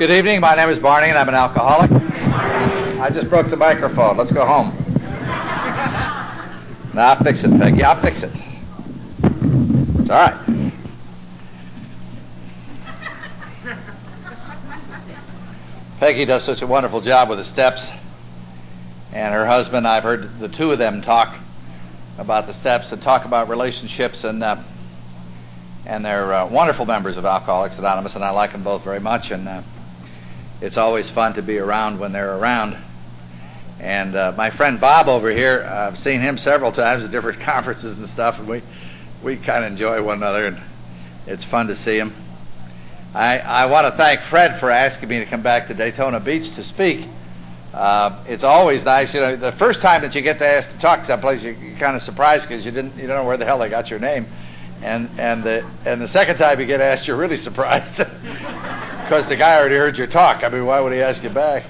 Good evening. My name is Barney, and I'm an alcoholic. I just broke the microphone. Let's go home. No, I'll fix it, Peggy. I'll fix it. It's all right. Peggy does such a wonderful job with the steps. And her husband, I've heard the two of them talk about the steps and talk about relationships, and they're wonderful members of Alcoholics Anonymous, and I like them both very much, and it's always fun to be around when they're around. And my friend Bob over here, I've seen him several times at different conferences and stuff, and we kind of enjoy one another, and it's fun to see him. I want to thank Fred for asking me to come back to Daytona Beach to speak. It's always nice, you know. The first time that you get to ask to talk someplace, you're kind of surprised because you don't know where the hell they got your name, and the second time you get asked, you're really surprised because the guy already heard your talk. I mean, why would he ask you back?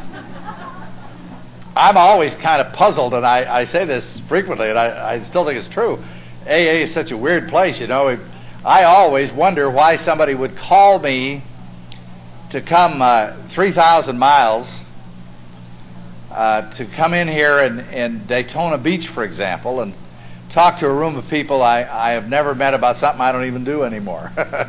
I'm always kind of puzzled, and I say this frequently, and I still think it's true. AA is such a weird place, you know. I always wonder why somebody would call me to come 3,000 miles to come in here in Daytona Beach, for example, and talk to a room of people I have never met about something I don't even do anymore.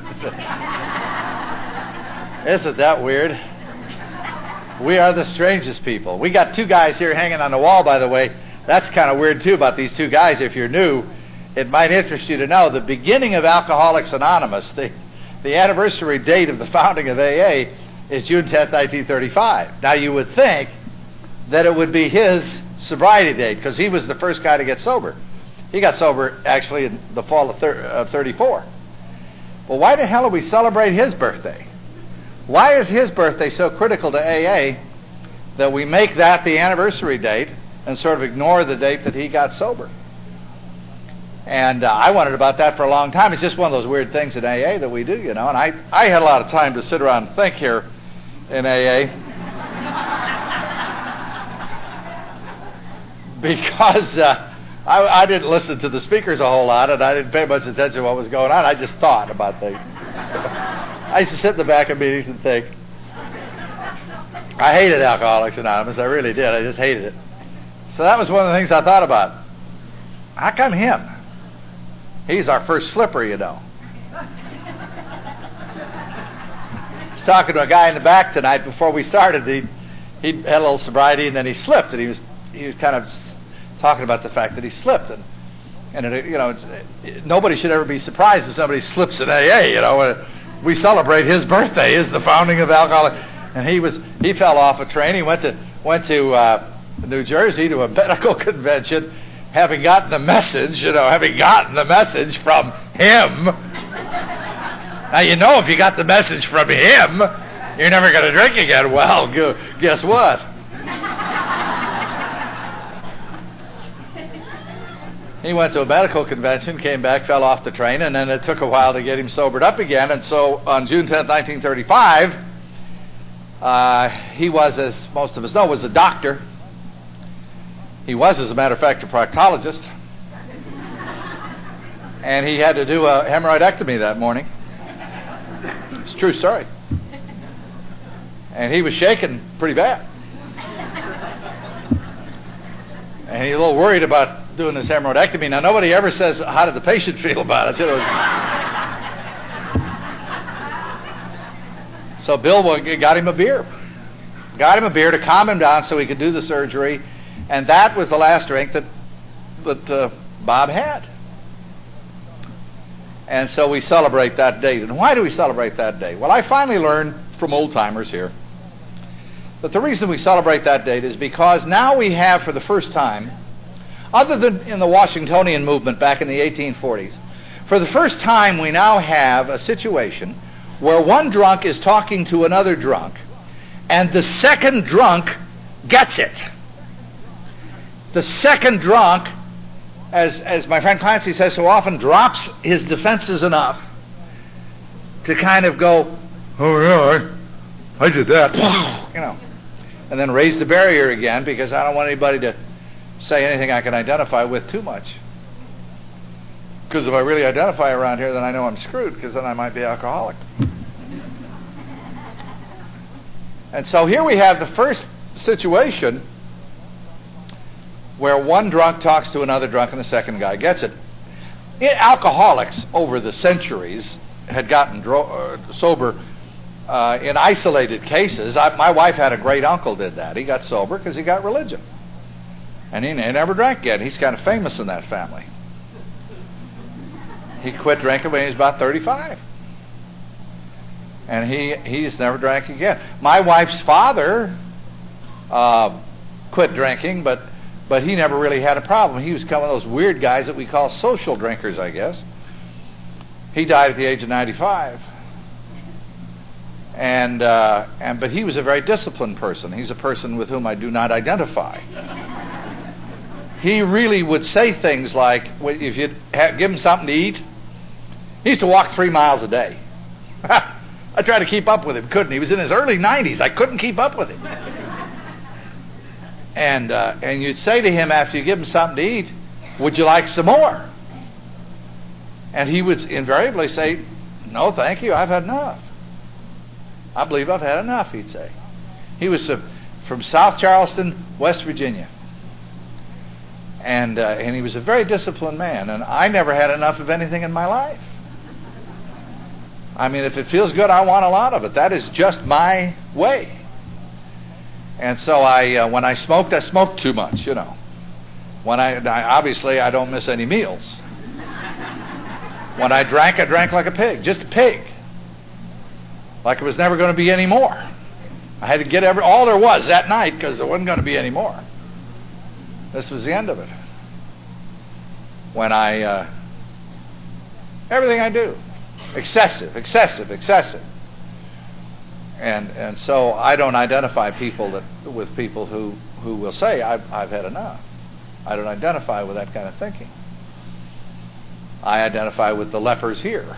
Isn't that weird? We are the strangest people. We got two guys here hanging on the wall, by the way. That's kind of weird, too, about these two guys. If you're new, it might interest you to know the beginning of Alcoholics Anonymous, the anniversary date of the founding of AA is June 10th, 1935. Now, you would think that it would be his sobriety date because he was the first guy to get sober. He got sober, actually, in the fall of 34. Well, why the hell do we celebrate his birthday? Why is his birthday so critical to AA that we make that the anniversary date and sort of ignore the date that he got sober? And I wondered about that for a long time. It's just one of those weird things in AA that we do, you know. And I had a lot of time to sit around and think here in AA because I didn't listen to the speakers a whole lot, and I didn't pay much attention to what was going on. I just thought about things. I used to sit in the back of meetings and think. I hated Alcoholics Anonymous. I really did. I just hated it. So that was one of the things I thought about. How come him? He's our first slipper, you know. I was talking to a guy in the back tonight before we started. He had a little sobriety, and then he slipped, and he was kind of talking about the fact that he slipped, and it, you know, nobody should ever be surprised if somebody slips in AA. You know, we celebrate his birthday, is the founding of Alcoholics, and he fell off a train. He went to New Jersey to a medical convention, having gotten the message from him. Now, you know, if you got the message from him, you're never going to drink again. Well, guess what? He went to a medical convention, came back, fell off the train, and then it took a while to get him sobered up again. And so on June 10th, 1935, he was, as most of us know, was a doctor. He was, as a matter of fact, a proctologist. And he had to do a hemorrhoidectomy that morning. It's a true story. And he was shaking pretty bad. And he was a little worried about doing this hemorrhoidectomy. Now, nobody ever says, how did the patient feel about it? So Bill got him a beer. Got him a beer to calm him down so he could do the surgery. And that was the last drink that Bob had. And so we celebrate that date. And why do we celebrate that day? Well, I finally learned from old-timers here that the reason we celebrate that date is because now we have, for the first time, other than in the Washingtonian movement back in the 1840s, for the first time we now have a situation where one drunk is talking to another drunk, and the second drunk gets it. The second drunk, as my friend Clancy says so often, drops his defenses enough to kind of go, oh yeah, I did that, you know, and then raise the barrier again, because I don't want anybody to say anything I can identify with too much. Because if I really identify around here, then I know I'm screwed, because then I might be alcoholic. And so here we have the first situation where one drunk talks to another drunk and the second guy gets it. Alcoholics over the centuries had gotten sober in isolated cases. My wife had a great uncle did that. He got sober because he got religion. And he never drank again. He's kind of famous in that family. He quit drinking when he was about 35. And he's never drank again. My wife's father quit drinking, but he never really had a problem. He was kind of those weird guys that we call social drinkers, I guess. He died at the age of 95. But he was a very disciplined person. He's a person with whom I do not identify. He really would say things like, if you give him something to eat, he used to walk 3 miles a day. I tried to keep up with him, couldn't. He was in his early 90s. I couldn't keep up with him. And you'd say to him after you give him something to eat, would you like some more? And he would invariably say, no, thank you, I've had enough. I believe I've had enough, he'd say. He was from South Charleston, West Virginia. And he was a very disciplined man. And I never had enough of anything in my life. I mean, if it feels good, I want a lot of it. That is just my way. And so when I smoked too much, you know. When obviously I don't miss any meals. When I drank like a pig, just a pig. Like it was never going to be any more. I had to get all there was that night because there wasn't going to be any more. This was the end of it. When everything I do, excessive. And so I don't identify with people who will say, I've had enough. I don't identify with that kind of thinking. I identify with the lepers here.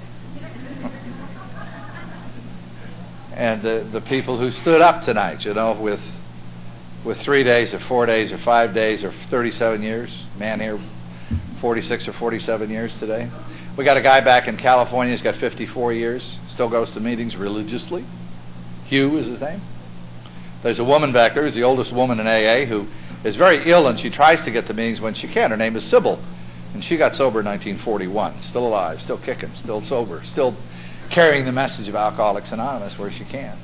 And the people who stood up tonight, you know, with 3 days or 4 days or 5 days or 37 years. Man here, 46 or 47 years today. We got a guy back in California, he's got 54 years, still goes to meetings religiously. Hugh is his name. There's a woman back there who's the oldest woman in AA who is very ill and she tries to get to meetings when she can. Her name is Sybil. And she got sober in 1941. Still alive, still kicking, still sober, still carrying the message of Alcoholics Anonymous where she can.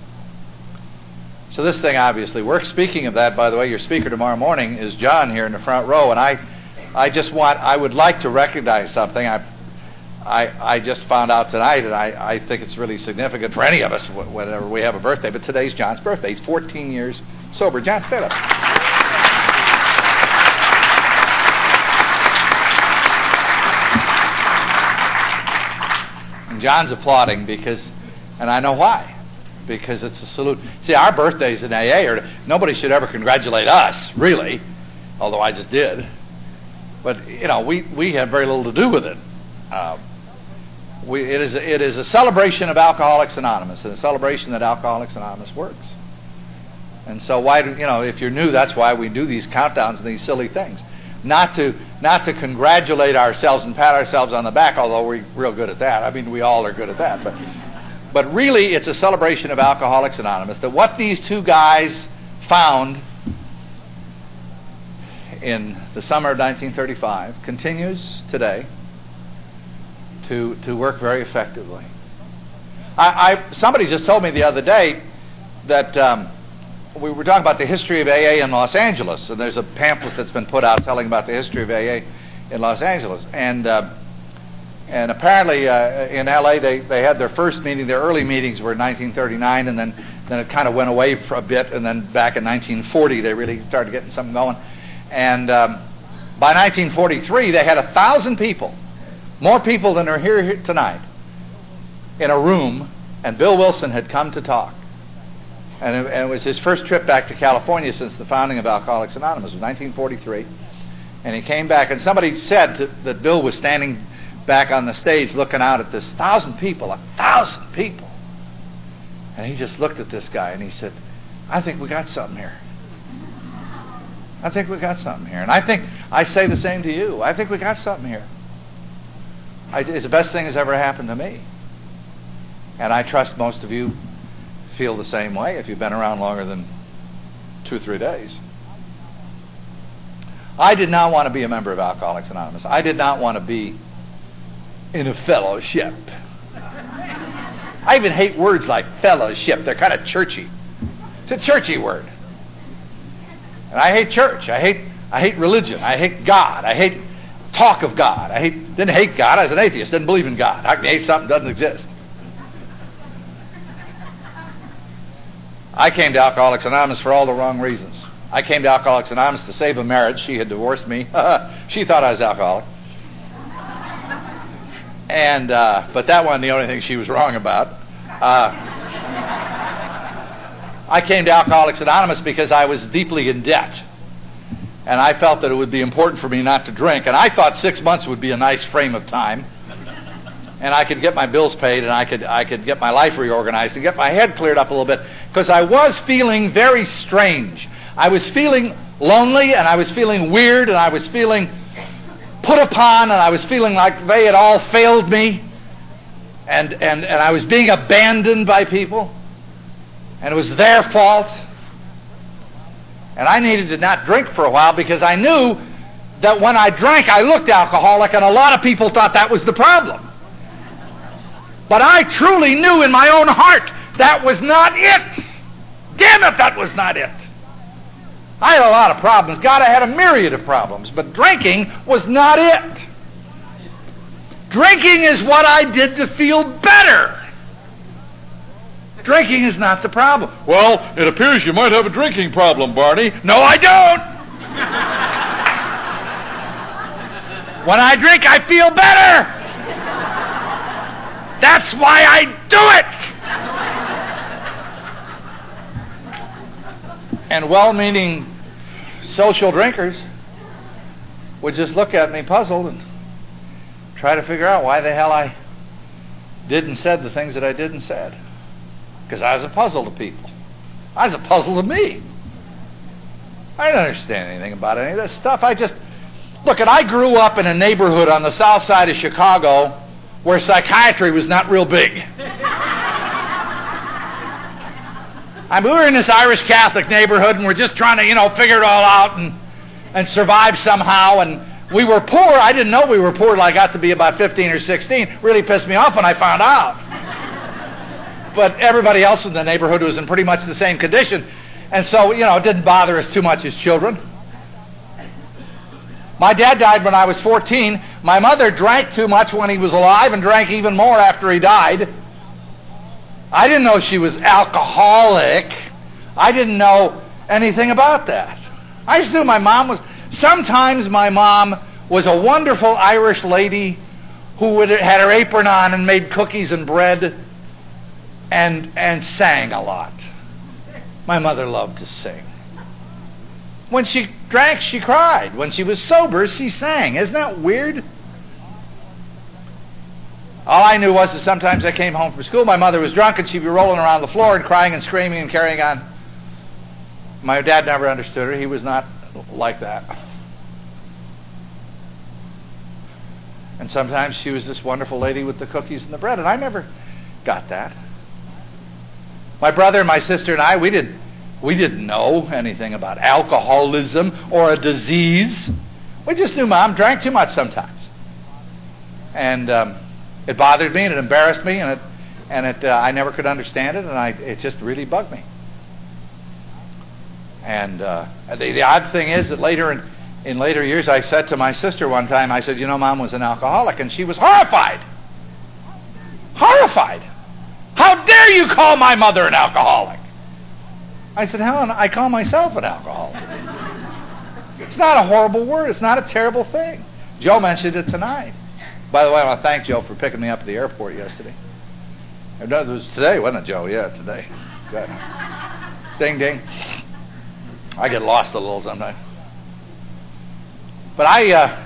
So this thing obviously works. Speaking of that, by the way, your speaker tomorrow morning is John here in the front row, and I would like to recognize something. I just found out tonight, and I think it's really significant for any of us whenever we have a birthday, but today's John's birthday. He's 14 years sober. John, stand up. And John's applauding and I know why. Because it's a salute. See, our birthdays in AA nobody should ever congratulate us, really, although I just did. But, you know, we have very little to do with it. It is a celebration of Alcoholics Anonymous, and a celebration that Alcoholics Anonymous works. And so if you're new, that's why we do these countdowns and these silly things. Not to congratulate ourselves and pat ourselves on the back, although we're real good at that. I mean, we all are good at that. But really, it's a celebration of Alcoholics Anonymous, that what these two guys found in the summer of 1935 continues today to work very effectively. Somebody just told me the other day that we were talking about the history of AA in Los Angeles, and there's a pamphlet that's been put out telling about the history of AA in Los Angeles. And apparently in L.A. they had their first meeting. Their early meetings were in 1939, and then it kind of went away for a bit. And then back in 1940, they really started getting something going. And by 1943, they had 1,000 people, more people than are here tonight, in a room. And Bill Wilson had come to talk. And it was his first trip back to California since the founding of Alcoholics Anonymous. It was 1943. And he came back, and somebody said that Bill was standing back on the stage looking out at this 1,000 people. And he just looked at this guy and he said, I think we got something here. And I think I say the same to you. I think we got something here. It's the best thing that's ever happened to me. And I trust most of you feel the same way if you've been around longer than 2 or 3 days. I did not want to be a member of Alcoholics Anonymous. I did not want to be in a fellowship. I even hate words like fellowship. They're kind of churchy. It's a churchy word. And I hate church. I hate religion. I hate God. I hate talk of God. Didn't hate God. I was an atheist. Didn't believe in God. How can you hate something that doesn't exist? I came to Alcoholics Anonymous for all the wrong reasons. I came to Alcoholics Anonymous to save a marriage. She had divorced me. She thought I was alcoholic. And but that wasn't the only thing she was wrong about. I came to Alcoholics Anonymous because I was deeply in debt. And I felt that it would be important for me not to drink. And I thought 6 months would be a nice frame of time. And I could get my bills paid, and I could get my life reorganized and get my head cleared up a little bit. Because I was feeling very strange. I was feeling lonely, and I was feeling weird, and I was feeling put upon, and I was feeling like they had all failed me. And I was being abandoned by people. And it was their fault. And I needed to not drink for a while because I knew that when I drank, I looked alcoholic, and a lot of people thought that was the problem. But I truly knew in my own heart that was not it. Damn it, that was not it. I had a lot of problems. God, I had a myriad of problems. But drinking was not it. Drinking is what I did to feel better. Drinking is not the problem. Well, it appears you might have a drinking problem, Barney. No, I don't. When I drink, I feel better. That's why I do it. And well-meaning social drinkers would just look at me puzzled and try to figure out why the hell I did and said the things that I did and said. Because I was a puzzle to people. I was a puzzle to me. I didn't understand anything about any of this stuff. I grew up in a neighborhood on the south side of Chicago where psychiatry was not real big. We were in this Irish Catholic neighborhood, and we're just trying to, figure it all out and survive somehow. And we were poor. I didn't know we were poor till I got to be about 15 or 16. Really pissed me off when I found out. But everybody else in the neighborhood was in pretty much the same condition. And so, it didn't bother us too much as children. My dad died when I was 14. My mother drank too much when he was alive and drank even more after he died. I didn't know she was alcoholic. I didn't know anything about that. I just knew my mom was... Sometimes my mom was a wonderful Irish lady who had her apron on and made cookies and bread and sang a lot. My mother loved to sing. When she drank, she cried. When she was sober, she sang. Isn't that weird? All I knew was that sometimes I came home from school, my mother was drunk, and she'd be rolling around the floor and crying and screaming and carrying on. My dad never understood her. He was not like that. And sometimes she was this wonderful lady with the cookies and the bread, and I never got that. My brother and my sister and I, we didn't know anything about alcoholism or a disease. We just knew Mom drank too much sometimes. And it bothered me and it embarrassed me and I never could understand it, and it just really bugged me. And the odd thing is that in later years I said to my sister one time, I said, Mom was an alcoholic, and she was horrified. Horrified. How dare you call my mother an alcoholic? I said, Helen, I call myself an alcoholic. It's not a horrible word. It's not a terrible thing. Joe mentioned it tonight. By the way, I want to thank Joe for picking me up at the airport yesterday. It was today, wasn't it, Joe? Yeah, today. Good. Ding, ding. I get lost a little sometimes. But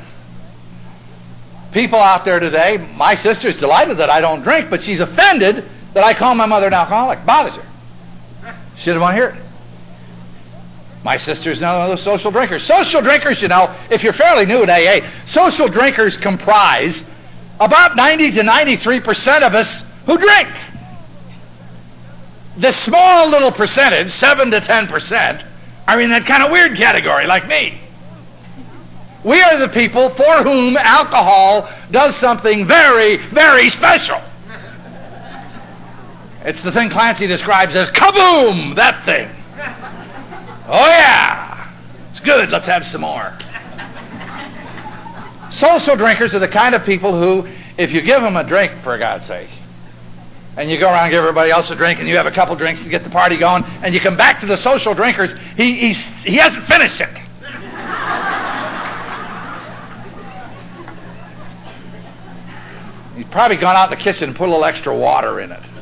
people out there today, my sister's delighted that I don't drink, but she's offended that I call my mother an alcoholic. Bothers her. She doesn't want to hear it. My sister's now one of those social drinkers. Social drinkers, if you're fairly new at AA, social drinkers comprise about 90 to 93% of us who drink. the small little percentage, 7 to 10%, are in that kind of weird category like me. We are the people for whom alcohol does something very, very special. It's the thing Clancy describes as kaboom, that thing. Oh yeah, it's good, let's have some more. Social drinkers are the kind of people who, if you give them a drink, for God's sake, and you go around and give everybody else a drink, and you have a couple drinks to get the party going, and you come back to the social drinkers, he hasn't finished it. He's probably gone out in the kitchen and put a little extra water in it.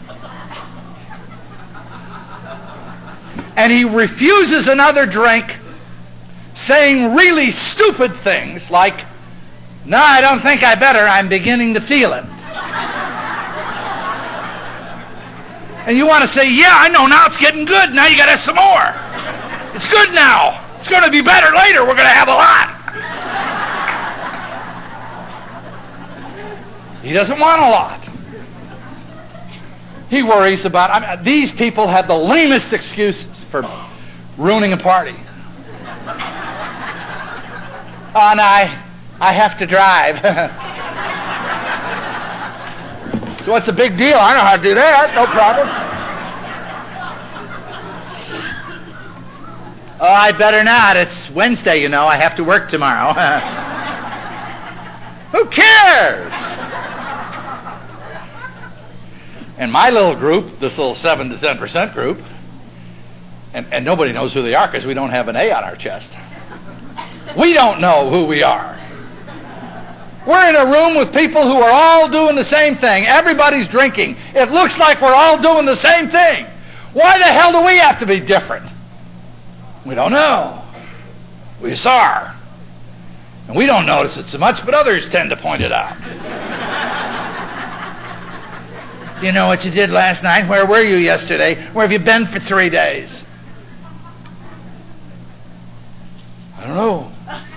And he refuses another drink, saying really stupid things like, "No, I don't think I better. I'm beginning to feel it." And you want to say, "Yeah, I know. Now it's getting good. Now you got to have some more. It's good now. It's going to be better later. We're going to have a lot." He doesn't want a lot. He worries about, these people have the lamest excuses for ruining a party. "Oh, no, I have to drive." So what's the big deal? I know how to do that. No problem. "Oh, I better not. It's Wednesday, you know. I have to work tomorrow." Who cares? And my little group, this little 7 to 10% group, and nobody knows who they are because we don't have an A on our chest. We don't know who we are. We're in a room with people who are all doing the same thing. Everybody's drinking. It looks like we're all doing the same thing. Why the hell do we have to be different? We don't know. We just are. And we don't notice it so much, but others tend to point it out. "You know what you did last night? Where were you yesterday? Where have you been for 3 days?" "I don't know."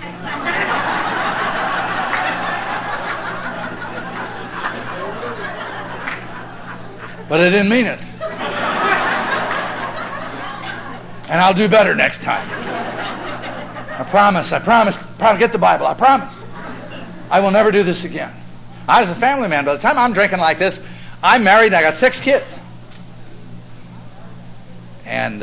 But I didn't mean it. And I'll do better next time. I promise. Get the Bible. I promise. I will never do this again. I was a family man. By the time I'm drinking like this, I'm married and I got 6 kids. And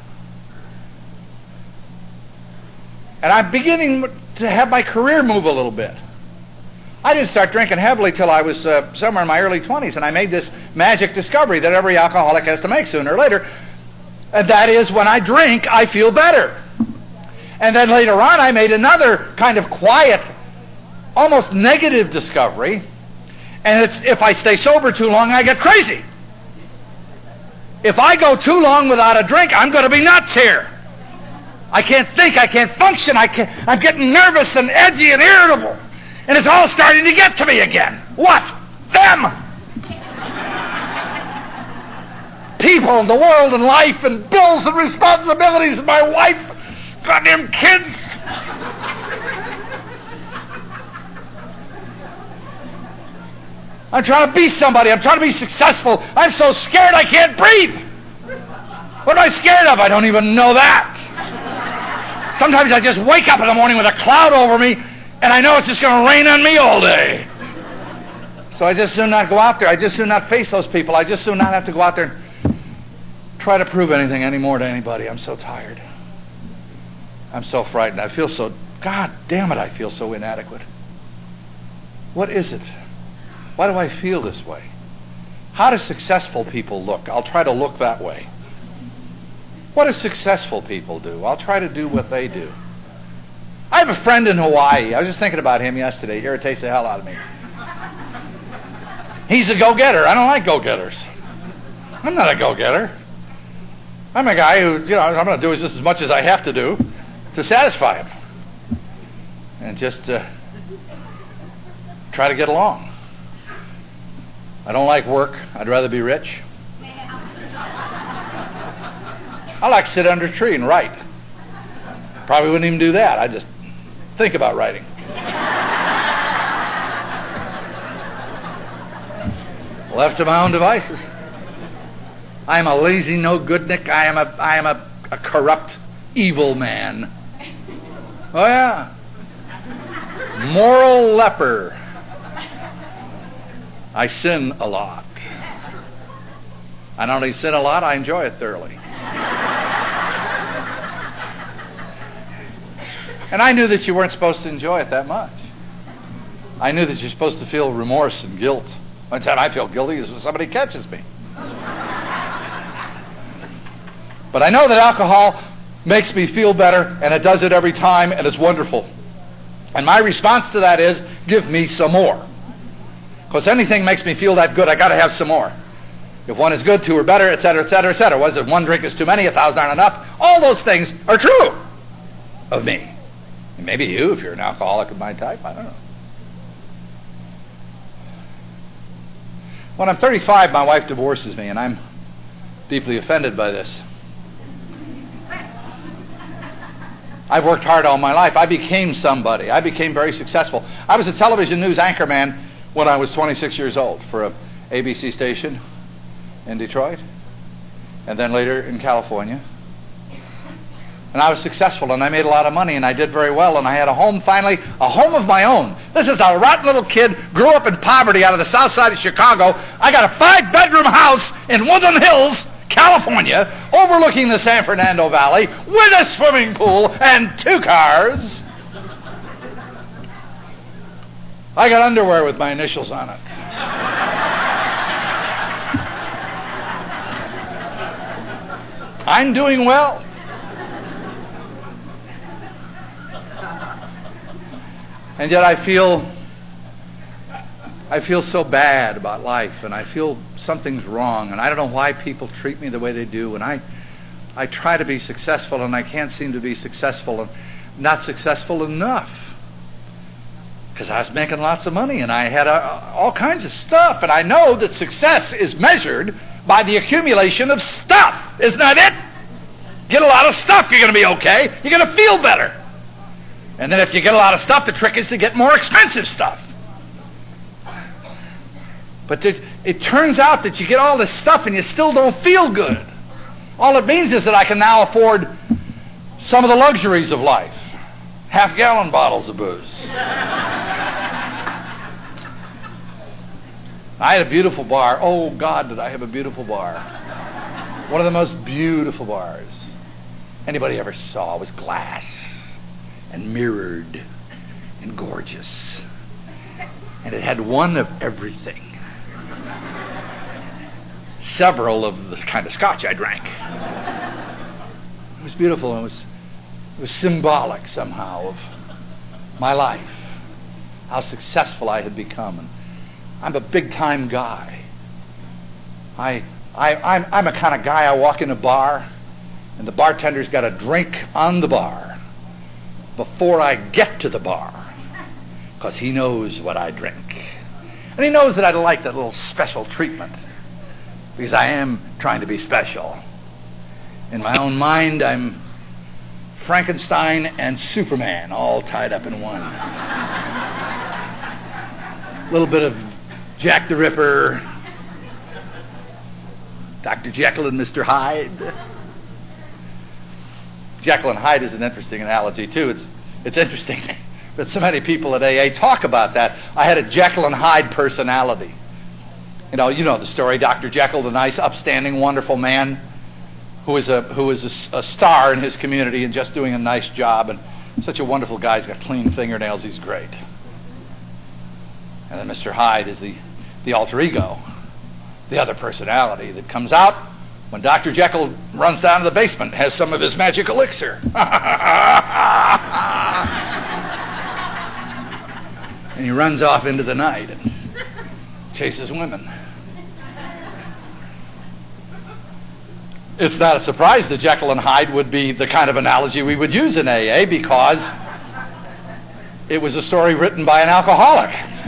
I'm beginning to have my career move a little bit. I didn't start drinking heavily till I was somewhere in my early 20s, and I made this magic discovery that every alcoholic has to make sooner or later. And that is, when I drink, I feel better. And then later on, I made another kind of quiet, almost negative discovery. And it's, if I stay sober too long, I get crazy. If I go too long without a drink, I'm going to be nuts here. I can't think, I can't function, I'm getting nervous and edgy and irritable. And it's all starting to get to me again. What? Them! People and the world and life and bills and responsibilities and my wife, goddamn kids. I'm trying to be somebody. I'm trying to be successful. I'm so scared I can't breathe. What am I scared of? I don't even know that. Sometimes I just wake up in the morning with a cloud over me, and I know it's just going to rain on me all day. So I just soon not go out there. I just soon not face those people. I just soon not have to go out there and try to prove anything anymore to anybody. I'm so tired. I'm so frightened. I feel so, God damn it, I feel so inadequate. What is it? Why do I feel this way? How do successful people look? I'll try to look that way. What do successful people do? I'll try to do what they do. I have a friend in Hawaii. I was just thinking about him yesterday. He irritates the hell out of me. He's a go-getter. I don't like go-getters. I'm not a go-getter. I'm a guy who, I'm going to do just as much as I have to do to satisfy him. And just try to get along. I don't like work. I'd rather be rich. I like to sit under a tree and write. Probably wouldn't even do that. I just think about writing. Left to my own devices. I am a lazy no-goodnik. I am a corrupt, evil man. Oh, yeah. Moral leper. I sin a lot. I not only sin a lot, I enjoy it thoroughly. And I knew that you weren't supposed to enjoy it that much. I knew that you're supposed to feel remorse and guilt. One time I feel guilty is when somebody catches me. But I know that alcohol makes me feel better, and it does it every time, and it's wonderful. And my response to that is, give me some more. Because anything makes me feel that good, I got to have some more. If one is good, two are better, etc., etc., etc. Was it one drink is too many, 1,000 aren't enough? All those things are true of me. And maybe you, if you're an alcoholic of my type, I don't know. When I'm 35, my wife divorces me, and I'm deeply offended by this. I've worked hard all my life. I became somebody. I became very successful. I was a television news anchorman when I was 26 years old for a ABC station in Detroit, and then later in California. And I was successful, and I made a lot of money, and I did very well, and I had a home, finally, a home of my own. This is a rotten little kid, grew up in poverty out of the south side of Chicago. I got a 5-bedroom house in Woodland Hills, California, overlooking the San Fernando Valley, with a swimming pool and 2 cars. I got underwear with my initials on it. I'm doing well. And yet I feel so bad about life, and I feel something's wrong, and I don't know why people treat me the way they do, and I try to be successful, and I can't seem to be successful, and not successful enough. Because I was making lots of money, and I had all kinds of stuff, and I know that success is measured by the accumulation of stuff. Isn't that it? Get a lot of stuff, you're going to be okay. You're going to feel better. And then if you get a lot of stuff, the trick is to get more expensive stuff. But it turns out that you get all this stuff and you still don't feel good. All it means is that I can now afford some of the luxuries of life. Half-gallon bottles of booze. I had a beautiful bar. Oh, God, did I have a beautiful bar. One of the most beautiful bars anybody ever saw. It was glass and mirrored and gorgeous. And it had one of everything. Several of the kind of scotch I drank. It was beautiful. It was symbolic somehow of my life, how successful I had become. And I'm a big-time guy. I'm a kind of guy, I walk in a bar, and the bartender's got a drink on the bar before I get to the bar, because he knows what I drink. And he knows that I like that little special treatment, because I am trying to be special. In my own mind, I'm Frankenstein and Superman all tied up in one. A little bit of Jack the Ripper, Dr. Jekyll and Mr. Hyde. Jekyll and Hyde is an interesting analogy, too. It's interesting that so many people at AA talk about that. I had a Jekyll and Hyde personality. You know the story. Dr. Jekyll, the nice, upstanding, wonderful man who is a star in his community and just doing a nice job, and such a wonderful guy. He's got clean fingernails. He's great. And then Mr. Hyde is the alter ego, the other personality that comes out when Dr. Jekyll runs down to the basement and has some of his magic elixir. And he runs off into the night and chases women. It's not a surprise that Jekyll and Hyde would be the kind of analogy we would use in AA, because it was a story written by an alcoholic.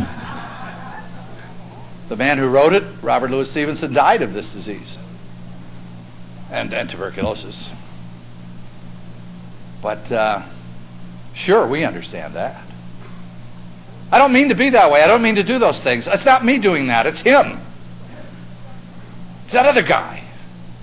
The man who wrote it, Robert Louis Stevenson, died of this disease and tuberculosis. But sure, we understand that. I don't mean to be that way. I don't mean to do those things. It's not me doing that. It's him. It's that other guy.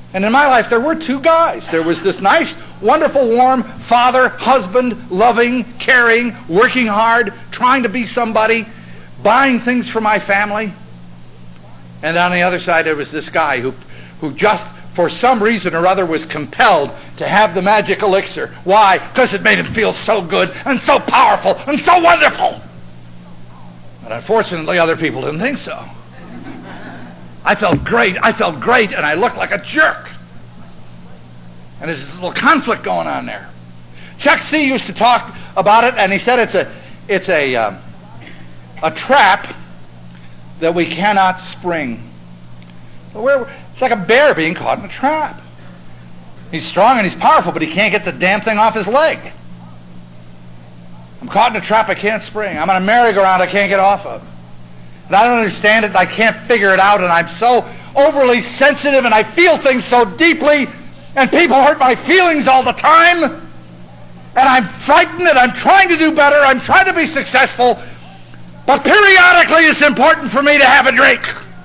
And in my life, there were two guys. There was this nice, wonderful, warm father, husband, loving, caring, working hard, trying to be somebody, buying things for my family. And on the other side, there was this guy who just, for some reason or other, was compelled to have the magic elixir. Why? Because it made him feel so good and so powerful and so wonderful. But unfortunately, other people didn't think so. I felt great, and I looked like a jerk. And there's this little conflict going on there. Chuck C. used to talk about it, and he said it's a trap that we cannot spring. It's like a bear being caught in a trap. He's strong and he's powerful, but he can't get the damn thing off his leg. I'm caught in a trap I can't spring. I'm on a merry-go-round I can't get off of. And I don't understand it, and I can't figure it out, and I'm so overly sensitive, and I feel things so deeply, and people hurt my feelings all the time, and I'm frightened, and I'm trying to do better, I'm trying to be successful, but periodically it's important for me to have a drink,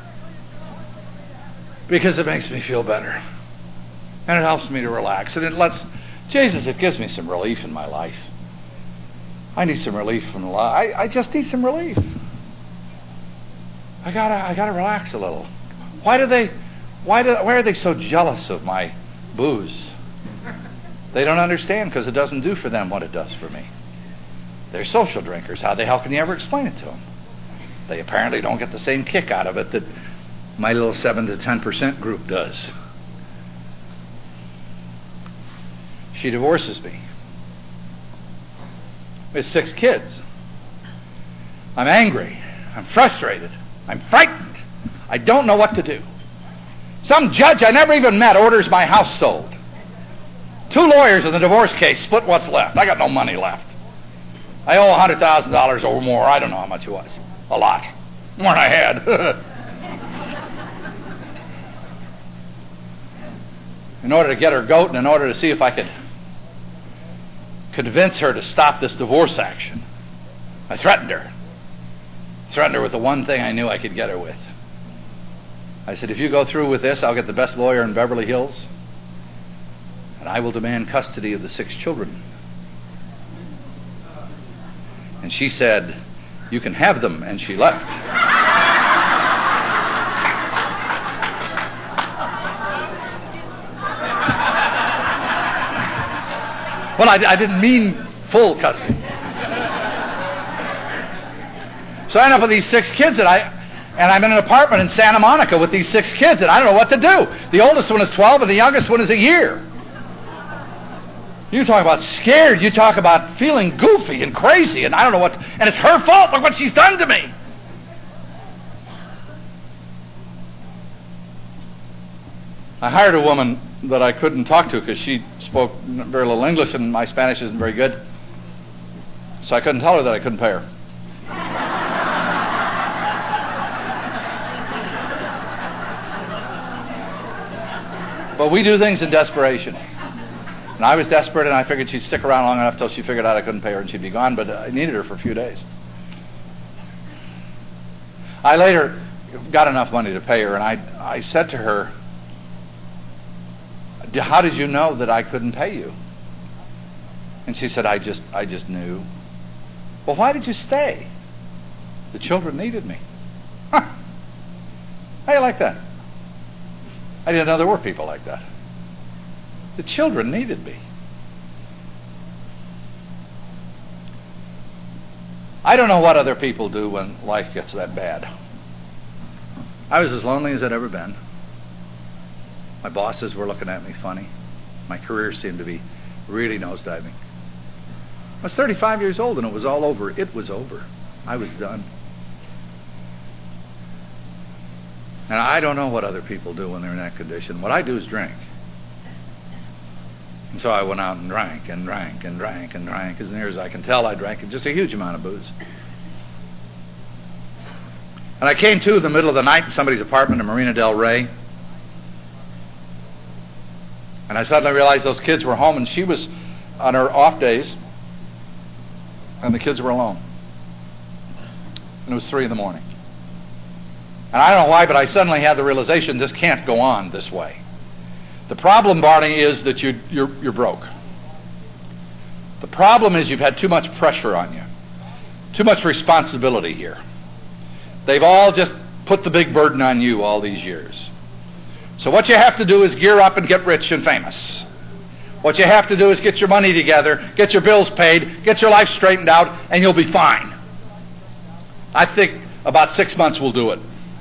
because it makes me feel better, and it helps me to relax, and it gives me some relief in my life. I need some relief from the life. I just need some relief. I gotta relax a little. Why are they so jealous of my booze? They don't understand, because it doesn't do for them what it does for me. They're social drinkers. How the hell can you ever explain it to them? They apparently don't get the same kick out of it that my little 7 to 10% group does. She divorces me. We have 6 kids. I'm angry. I'm frustrated. I'm frightened. I don't know what to do. Some judge I never even met orders my house sold. 2 lawyers in the divorce case split what's left. I got no money left. I owe $100,000 or more. I don't know how much it was. A lot. More than I had. In order to get her goat and in order to see if I could convince her to stop this divorce action, I threatened her. Threatened her with the one thing I knew I could get her with. I said, if you go through with this, I'll get the best lawyer in Beverly Hills, and I will demand custody of the 6 children. And she said, you can have them, and she left. Well, I didn't mean full custody. So I end up with these 6 kids, and I'm in an apartment in Santa Monica with these 6 kids, and I don't know what to do. The oldest one is 12, and the youngest one is a year. You talk about scared. You talk about feeling goofy and crazy, and I don't know what. And it's her fault. Look what she's done to me. I hired a woman that I couldn't talk to because she spoke very little English, and my Spanish isn't very good. So I couldn't tell her that I couldn't pay her. But we do things in desperation. And I was desperate, and I figured she'd stick around long enough till she figured out I couldn't pay her and she'd be gone, but I needed her for a few days. I later got enough money to pay her, and I said to her, how did you know that I couldn't pay you? And she said, I just knew. Well, why did you stay? The children needed me. Huh. How do you like that? I didn't know there were people like that. The children needed me. I don't know what other people do when life gets that bad. I was as lonely as I'd ever been. My bosses were looking at me funny. My career seemed to be really nosediving. I was 35 years old and it was all over. It was over. I was done. And I don't know what other people do when they're in that condition. What I do is drink. And so I went out and drank and drank and drank and drank. As near as I can tell, I drank just a huge amount of booze. And I came to in the middle of the night in somebody's apartment in Marina del Rey. And I suddenly realized those kids were home, and she was on her off days, and the kids were alone. And it was 3 a.m. And I don't know why, but I suddenly had the realization this can't go on this way. The problem, Barney, is that you're broke. The problem is you've had too much pressure on you. Too much responsibility here. They've all just put the big burden on you all these years. So what you have to do is gear up and get rich and famous. What you have to do is get your money together, get your bills paid, get your life straightened out, and you'll be fine. I think about 6 months will do it.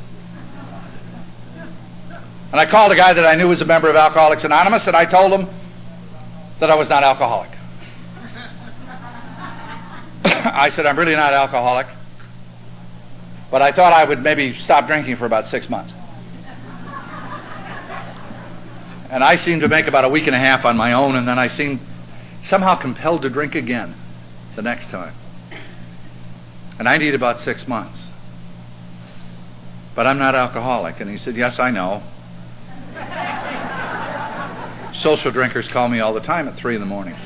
And I called a guy that I knew was a member of Alcoholics Anonymous, and I told him that I was not alcoholic. I said, I'm really not alcoholic, but I thought I would maybe stop drinking for about 6 months. And I seemed to make about a week and a half on my own, and then I seemed somehow compelled to drink again the next time. And I need about 6 months. But I'm not alcoholic. And he said, yes, I know. Social drinkers call me all the time at 3 in the morning.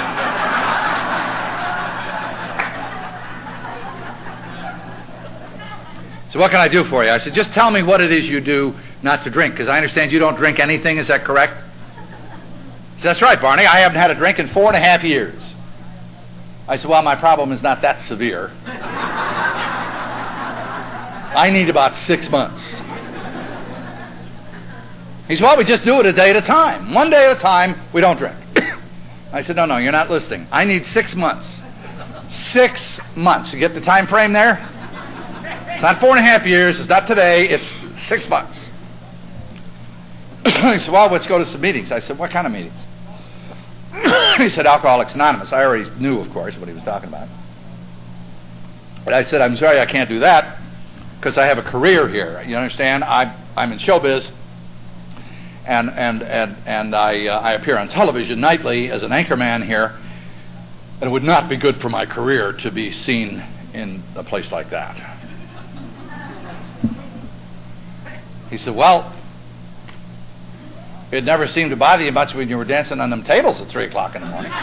So what can I do for you? I said, just tell me what it is you do not to drink, because I understand you don't drink anything. Is that correct? He said, that's right, Barney. I haven't had a drink in 4.5 years. I said, well, my problem is not that severe. I need about 6 months. He said, well, we just do it a day at a time. 1 day at a time, we don't drink. I said, no, you're not listening. I need 6 months. 6 months. You get the time frame there? It's not 4.5 years. It's not today. It's 6 months. He said, well, let's go to some meetings. I said, what kind of meetings? He said, Alcoholics Anonymous. I already knew, of course, what he was talking about. But I said, I'm sorry, I can't do that because I have a career here. You understand? I'm in showbiz, and I appear on television nightly as an anchorman here, and it would not be good for my career to be seen in a place like that. He said, well, it never seemed to bother you much when you were dancing on them tables at 3 o'clock in the morning.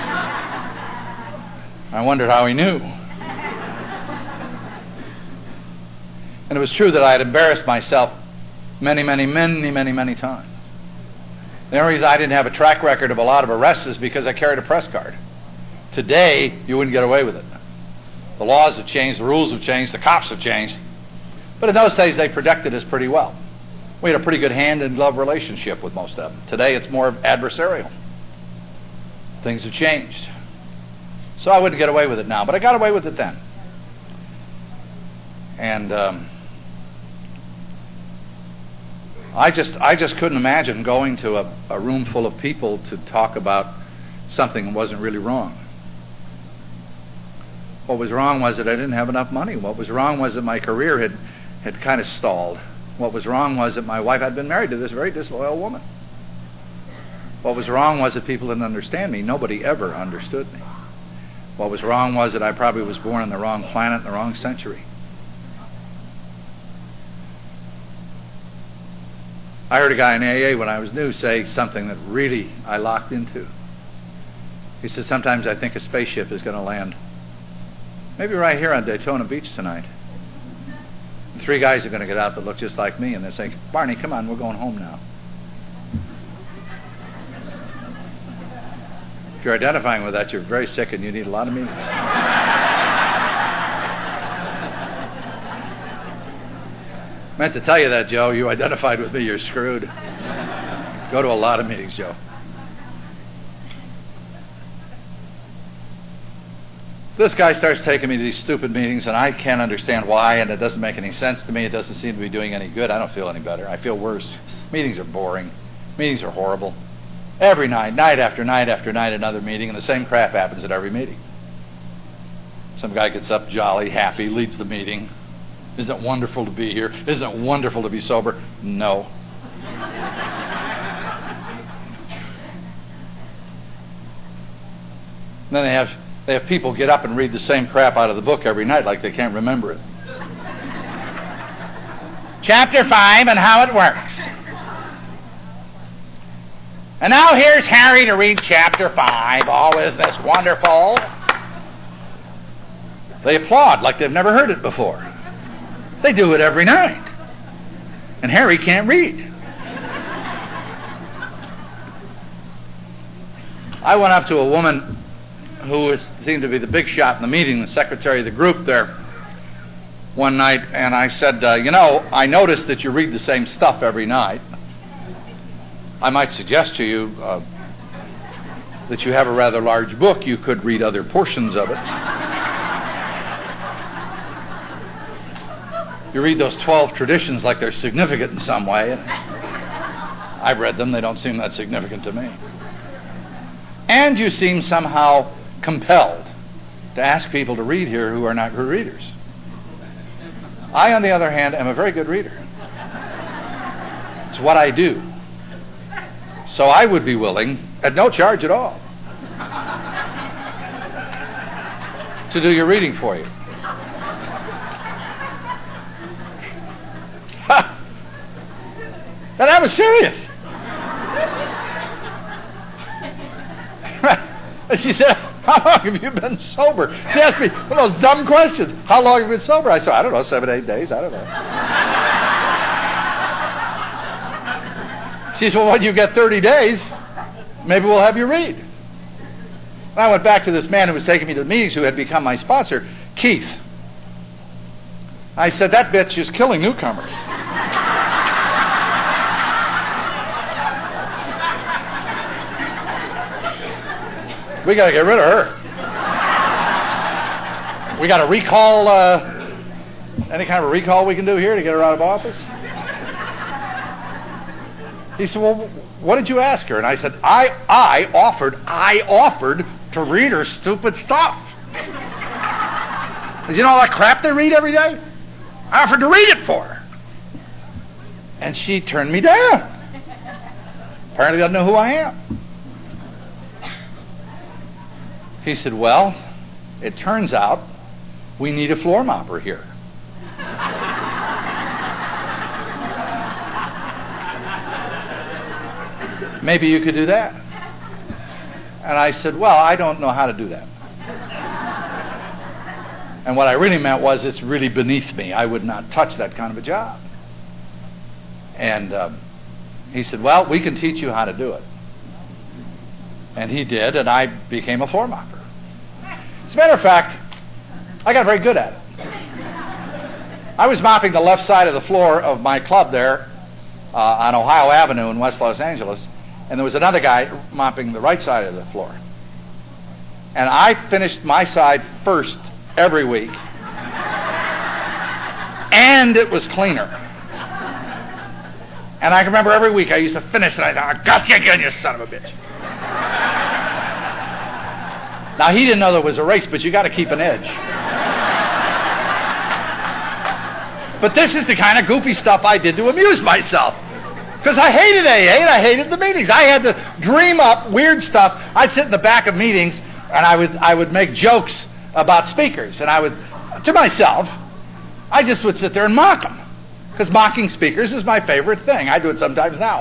I wondered how he knew. And it was true that I had embarrassed myself many times. The only reason I didn't have a track record of a lot of arrests is because I carried a press card. Today, you wouldn't get away with it. The laws have changed, the rules have changed, the cops have changed. But in those days, they protected us pretty well. We had a pretty good hand-in-glove relationship with most of them. Today, it's more adversarial. Things have changed. So I wouldn't get away with it now, but I got away with it then. And I just couldn't imagine going to a room full of people to talk about something that wasn't really wrong. What was wrong was that I didn't have enough money. What was wrong was that my career had kind of stalled. What was wrong was that my wife had been married to this very disloyal woman. What was wrong was that people didn't understand me. Nobody ever understood me. What was wrong was that I probably was born on the wrong planet in the wrong century. I heard a guy in AA when I was new say something that really I locked into. He said, sometimes I think a spaceship is going to land maybe right here on Daytona Beach tonight. 3 guys are going to get out that look just like me, and they're saying, Barney, come on, we're going home now. If you're identifying with that, you're very sick and you need a lot of meetings. Meant to tell you that, Joe. You identified with me, you're screwed. Go to a lot of meetings, Joe. This guy starts taking me to these stupid meetings, and I can't understand why, and it doesn't make any sense to me. It doesn't seem to be doing any good. I don't feel any better. I feel worse. Meetings are boring. Meetings are horrible. Every night, night after night after night, another meeting, and the same crap happens at every meeting. Some guy gets up jolly, happy, leads the meeting. Isn't it wonderful to be here? Isn't it wonderful to be sober? No. Then they have people get up and read the same crap out of the book every night like they can't remember it. Chapter 5 and how it works. And now here's Harry to read chapter 5. Oh, isn't this wonderful? They applaud like they've never heard it before. They do it every night. And Harry can't read. I went up to a woman who seemed to be the big shot in the meeting, the secretary of the group there, one night, and I said, I noticed that you read the same stuff every night. I might suggest to you that you have a rather large book. You could read other portions of it. You read those 12 traditions like they're significant in some way. I've read them. They don't seem that significant to me. And you seem somehow compelled to ask people to read here who are not good readers. I, on the other hand, am a very good reader. It's what I do. So I would be willing, at no charge at all, to do your reading for you. And I was serious. And she said, how long have you been sober? She asked me one of those dumb questions. How long have you been sober? I said, I don't know, 7, 8 days. I don't know. She said, well, when you get 30 days, maybe we'll have you read. And I went back to this man who was taking me to the meetings, who had become my sponsor, Keith. I said, that bitch is killing newcomers. We got to get rid of her. We got to recall, any kind of a recall we can do here to get her out of office? He said, well, what did you ask her? And I said, I offered to read her stupid stuff. Because you know all that crap they read every day? I offered to read it for her. And she turned me down. Apparently doesn't know who I am. He said, well, it turns out we need a floor mopper here. Maybe you could do that. And I said, well, I don't know how to do that. And what I really meant was, it's really beneath me. I would not touch that kind of a job. And he said, well, we can teach you how to do it. And he did, and I became a floor mopper. As a matter of fact, I got very good at it. I was mopping the left side of the floor of my club there on Ohio Avenue in West Los Angeles, and there was another guy mopping the right side of the floor. And I finished my side first every week. And it was cleaner. And I remember every week I used to finish and I thought, I got you again, you son of a bitch. Now, he didn't know there was a race, but you got to keep an edge. But this is the kind of goofy stuff I did to amuse myself. Because I hated AA and I hated the meetings. I had to dream up weird stuff. I'd sit in the back of meetings and I would make jokes about speakers. And I would, to myself, I just would sit there and mock them. Because mocking speakers is my favorite thing. I do it sometimes now.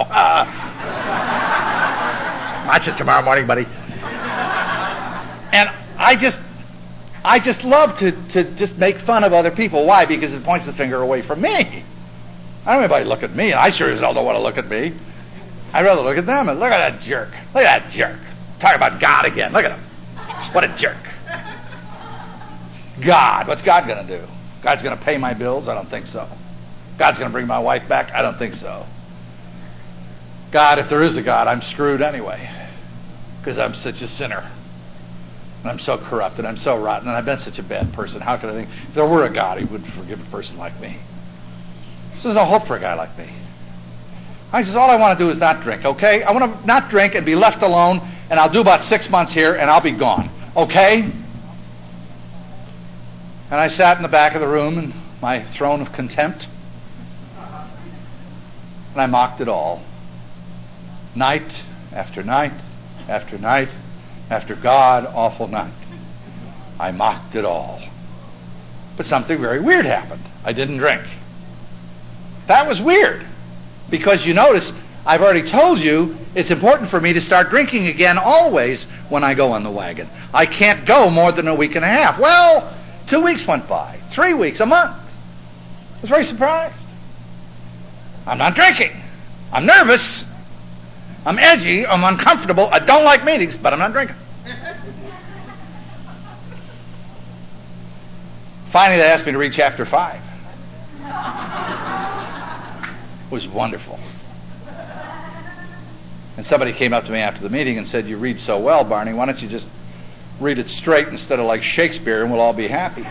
Watch it tomorrow morning, buddy. And I just love to just make fun of other people. Why? Because it points the finger away from me. I don't want anybody to look at me, and I sure as hell don't want to look at me. I'd rather look at them and look at that jerk. Look at that jerk. Talk about God again. Look at him. What a jerk. God. What's God going to do? God's going to pay my bills? I don't think so. God's going to bring my wife back? I don't think so. God, if there is a God, I'm screwed anyway. Because I'm such a sinner. And I'm so corrupt, and I'm so rotten, and I've been such a bad person. How could I think, if there were a God, he would forgive a person like me? So there's no hope for a guy like me. I says, all I want to do is not drink, okay? I want to not drink and be left alone, and I'll do about 6 months here, and I'll be gone, okay? And I sat in the back of the room in my throne of contempt, and I mocked it all. Night after night after night after God-awful night. I mocked it all. But something very weird happened. I didn't drink. That was weird. Because you notice, I've already told you, it's important for me to start drinking again always when I go on the wagon. I can't go more than a week and a half. Well, 2 weeks went by. 3 weeks, a month. I was very surprised. I'm not drinking. I'm nervous. I'm edgy. I'm uncomfortable. I don't like meetings, but I'm not drinking. Finally, they asked me to read chapter 5. It was wonderful. And somebody came up to me after the meeting and said, "You read so well, Barney. Why don't you just read it straight instead of like Shakespeare, and we'll all be happy."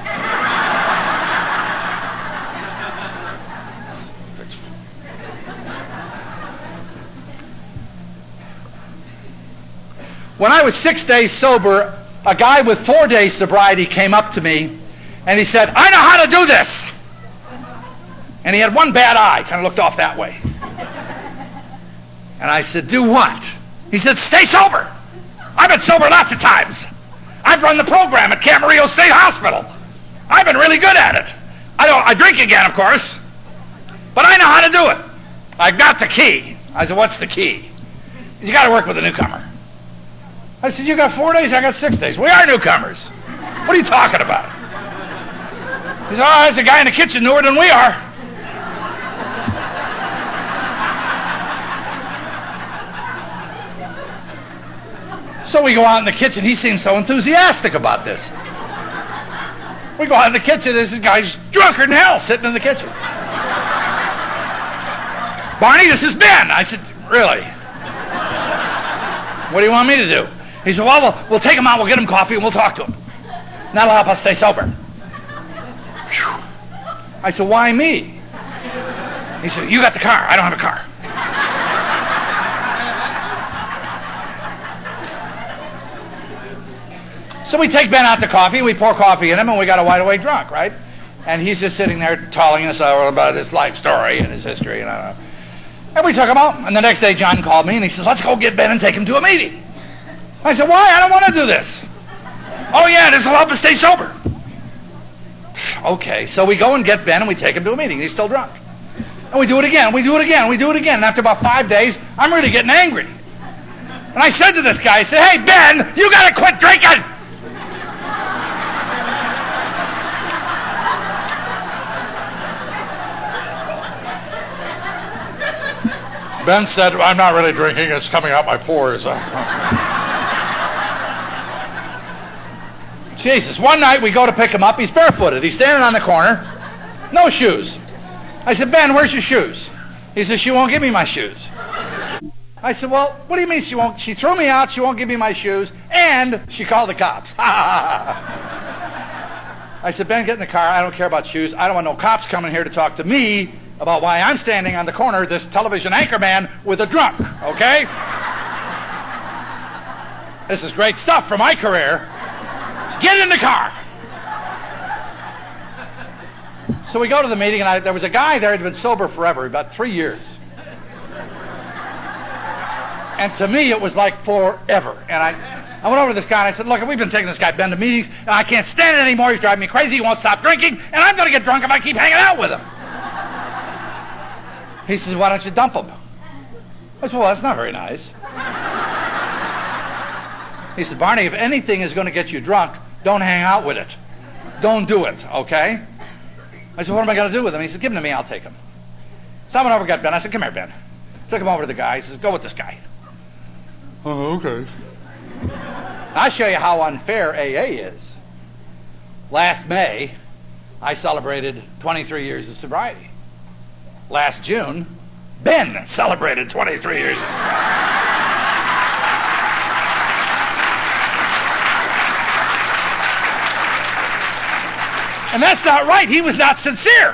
When I was 6 days sober, a guy with 4 days sobriety came up to me and he said, "I know how to do this." And he had one bad eye, kind of looked off that way. And I said, "Do what?" He said, "Stay sober. I've been sober lots of times. I've run the program at Camarillo State Hospital. I've been really good at it. I drink again, of course, but I know how to do it. I've got the key." I said, "What's the key?" He said, "You got to work with the newcomer." I said, "You got 4 days, I got 6 days. We are newcomers. What are you talking about?" He said, "Oh, there's a guy in the kitchen newer than we are." So we go out in the kitchen. He seems so enthusiastic about this. We go out in the kitchen. This guy's drunker than hell sitting in the kitchen. "Barney, this is Ben." I said, "Really? What do you want me to do?" He said, "Well, we'll take him out. We'll get him coffee and we'll talk to him. That'll help us stay sober." Whew. I said, "Why me?" He said, "You got the car. I don't have a car." So we take Ben out to coffee, and we pour coffee in him, and we got a wide awake drunk, right? And he's just sitting there telling us all about his life story and his history, and I don't know. And we took him out, and the next day John called me, and he says, "Let's go get Ben and take him to a meeting." I said, "Why? I don't want to do this." "Oh, yeah, this will help us stay sober." Okay, so we go and get Ben, and we take him to a meeting. He's still drunk. And we do it again, we do it again, we do it again. And after about 5 days, I'm really getting angry. And I said to this guy, I said, "Hey, Ben, you got to quit drinking." Ben said, "I'm not really drinking. It's coming out my pores." Jesus. One night we go to pick him up. He's barefooted. He's standing on the corner. No shoes. I said, "Ben, where's your shoes?" He says, "She won't give me my shoes." I said, "Well, what do you mean she won't? She threw me out. She won't give me my shoes. And she called the cops." I said, "Ben, get in the car. I don't care about shoes. I don't want no cops coming here to talk to me about why I'm standing on the corner, this television anchor man, with a drunk, okay? This is great stuff for my career. Get in the car." So we go to the meeting, and there was a guy there who'd been sober forever, about 3 years. And to me, it was like forever. And I went over to this guy, and I said, "Look, we've been taking this guy, Ben, to meetings, and I can't stand it anymore. He's driving me crazy. He won't stop drinking, and I'm going to get drunk if I keep hanging out with him." He says, "Why don't you dump him?" I said, "Well, that's not very nice." He said, "Barney, if anything is going to get you drunk, don't hang out with it. Don't do it, okay?" I said, "What am I going to do with him?" He said, "Give him to me, I'll take him." So I went over and got Ben. I said, "Come here, Ben." Took him over to the guy. He says, "Go with this guy." "Oh, okay." I'll show you how unfair AA is. Last May, I celebrated 23 years of sobriety. Last June, Ben celebrated 23 years of sobriety. And that's not right. He was not sincere.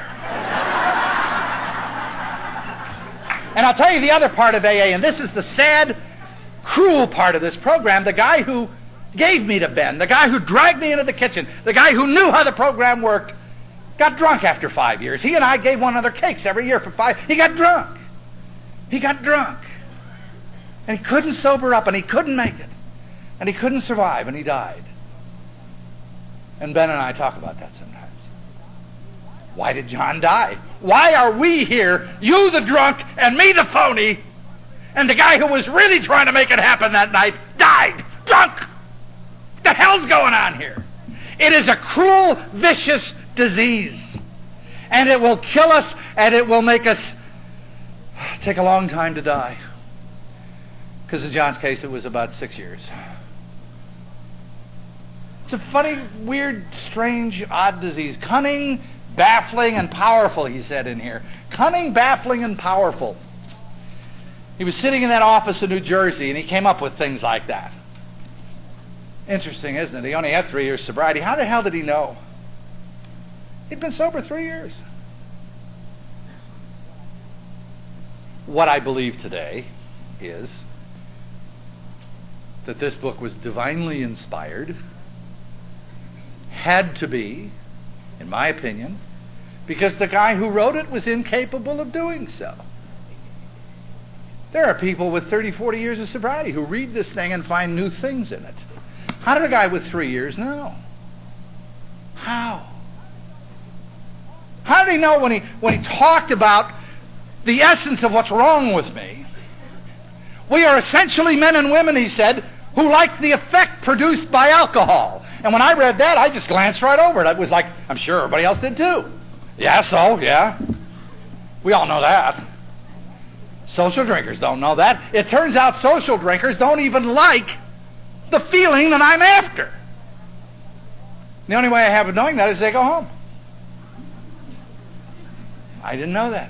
And I'll tell you the other part of AA, and this is the sad, cruel part of this program. The guy who gave me to Ben, the guy who dragged me into the kitchen, the guy who knew how the program worked, got drunk after 5 years. He and I gave one another cakes every year for 5. He got drunk. He got drunk. And he couldn't sober up, and he couldn't make it. And he couldn't survive, and he died. And Ben and I talk about that sometimes. Why did John die? Why are we here, you the drunk and me the phony, and the guy who was really trying to make it happen that night died drunk? What the hell's going on here? It is a cruel, vicious disease. And it will kill us, and it will make us take a long time to die. Because in John's case, it was about 6 years. It's a funny, weird, strange, odd disease. Cunning, baffling, and powerful, he said in here. Cunning, baffling, and powerful. He was sitting in that office in New Jersey, and he came up with things like that. Interesting, isn't it? He only had 3 years sobriety. How the hell did he know? He'd been sober 3 years. What I believe today is that this book was divinely inspired, had to be, in my opinion, because the guy who wrote it was incapable of doing so. There are people with 30, 40 years of sobriety who read this thing and find new things in it. How did a guy with 3 years know? How? How did he know when he talked about the essence of what's wrong with me? We are essentially men and women, he said, who like the effect produced by alcohol. And when I read that, I just glanced right over it. It was like, I'm sure everybody else did too. Yeah. We all know that. Social drinkers don't know that. It turns out social drinkers don't even like the feeling that I'm after. The only way I have of knowing that is they go home. I didn't know that.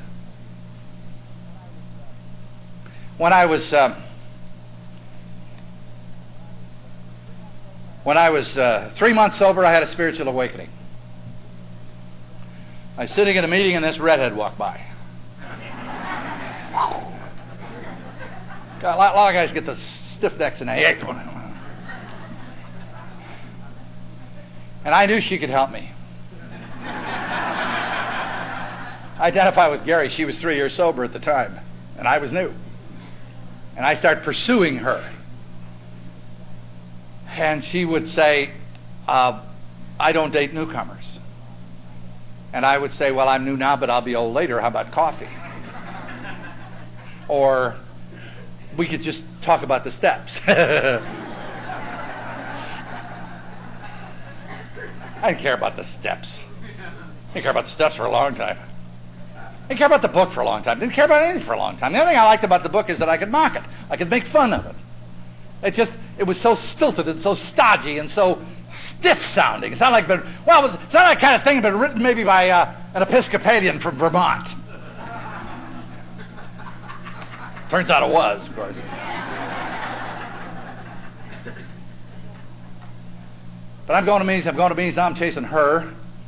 When I was 3 months sober, I had a spiritual awakening. I was sitting in a meeting and this redhead walked by. A lot of guys get the stiff necks and AA going on. And I knew she could help me. I identify with Gary. She was 3 years sober at the time, and I was new. And I started pursuing her. And she would say, I don't date newcomers. And I would say, well, I'm new now, but I'll be old later. How about coffee? Or we could just talk about the steps. I didn't care about the steps. I didn't care about the steps for a long time. I didn't care about the book for a long time. Didn't care about anything for a long time. The only thing I liked about the book is that I could mock it. I could make fun of it. It was so stilted and so stodgy and so stiff sounding. It sounded like it's not that kind of thing that had been written maybe by an Episcopalian from Vermont. Turns out it was, of course. But I'm going to meetings, now I'm chasing her.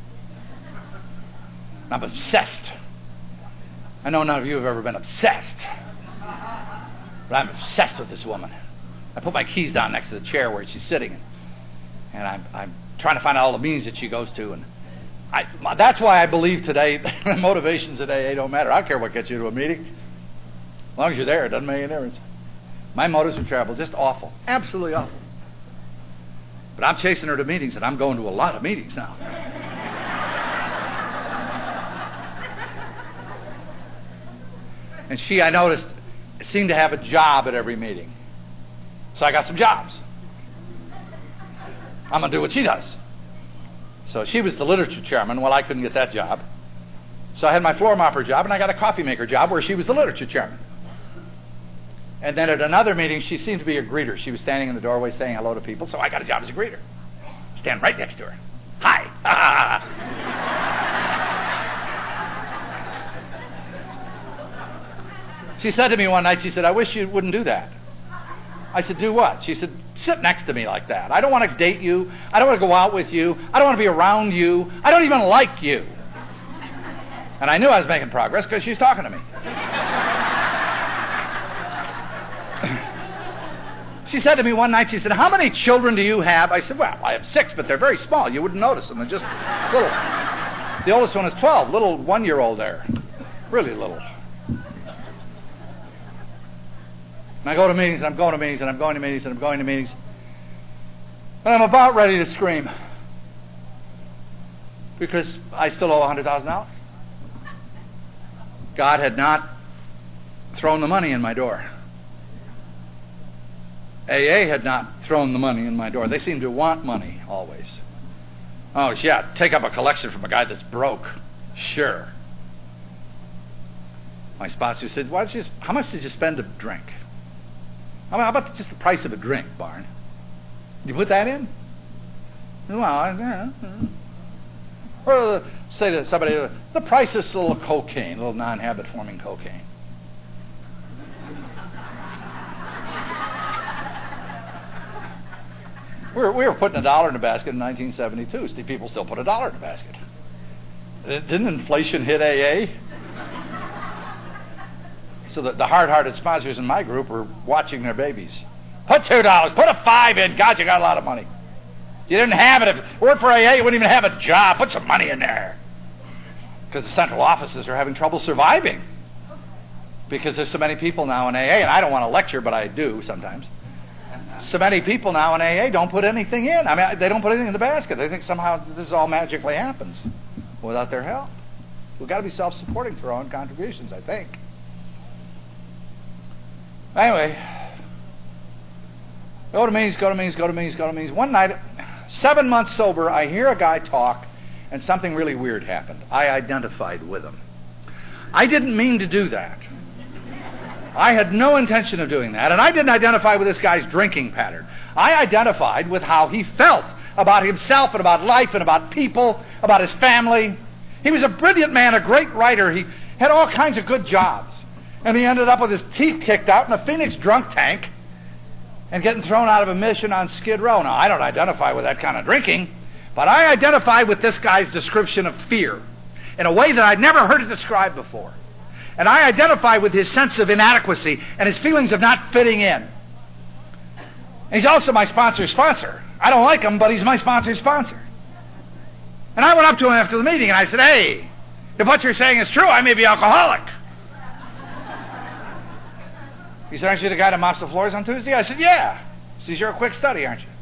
And I'm obsessed. I know none of you have ever been obsessed. But I'm obsessed with this woman. I put my keys down next to the chair where she's sitting. And I'm trying to find out all the meetings that she goes to. And that's why I believe today motivations at AA don't matter. I don't care what gets you to a meeting. As long as you're there, it doesn't make any difference. My motives for travel, just awful. Absolutely awful. But I'm chasing her to meetings, and I'm going to a lot of meetings now. And she, I noticed, seemed to have a job at every meeting. So I got some jobs. I'm going to do what she does. So she was the literature chairman. Well, I couldn't get that job. So I had my floor mopper job, and I got a coffee maker job where she was the literature chairman. And then at another meeting, she seemed to be a greeter. She was standing in the doorway saying hello to people, so I got a job as a greeter. Stand right next to her. Hi. She said to me one night, she said, I wish you wouldn't do that. I said, do what? She said, sit next to me like that. I don't want to date you. I don't want to go out with you. I don't want to be around you. I don't even like you. And I knew I was making progress because she was talking to me. She said to me one night, she said, how many children do you have? I said, well, I have 6, but they're very small. You wouldn't notice them. They're just little. The oldest one is 12, little 1-year-old there. Really little. And I go to meetings, and I'm going to meetings, and I'm going to meetings, and I'm going to meetings. And I'm about ready to scream. Because I still owe $100,000. God had not thrown the money in my door. AA had not thrown the money in my door. They seem to want money always. Oh, yeah, take up a collection from a guy that's broke. Sure. My sponsor said, how much did you spend to drink? I mean, how about just the price of a drink, Barn? You put that in? Well, yeah. Or say to somebody, the price is a little cocaine, a little non-habit-forming cocaine. We were putting $1 in a basket in 1972. See, people still put $1 in a basket. Didn't inflation hit AA? So the hard-hearted sponsors in my group were watching their babies. Put $2, put a $5 in. God, you got a lot of money. You didn't have it. If it weren't for AA, you wouldn't even have a job. Put some money in there. Because the central offices are having trouble surviving. Because there's so many people now in AA, and I don't want to lecture, but I do sometimes. So many people now in AA don't put anything in. I mean, they don't put anything in the basket. They think somehow this all magically happens without their help. We've got to be self-supporting through our own contributions, I think. Anyway, go to meetings. One night, 7 months sober, I hear a guy talk, and something really weird happened. I identified with him. I didn't mean to do that. I had no intention of doing that, and I didn't identify with this guy's drinking pattern. I identified with how he felt about himself and about life and about people, about his family. He was a brilliant man, a great writer. He had all kinds of good jobs. And he ended up with his teeth kicked out in a Phoenix drunk tank and getting thrown out of a mission on Skid Row. Now, I don't identify with that kind of drinking, but I identify with this guy's description of fear in a way that I'd never heard it described before. And I identify with his sense of inadequacy and his feelings of not fitting in. And he's also my sponsor's sponsor. I don't like him, but he's my sponsor's sponsor. And I went up to him after the meeting and I said, hey, if what you're saying is true, I may be alcoholic. He said, aren't you the guy that mops the floors on Tuesday? I said, yeah. He says, you're a quick study, aren't you?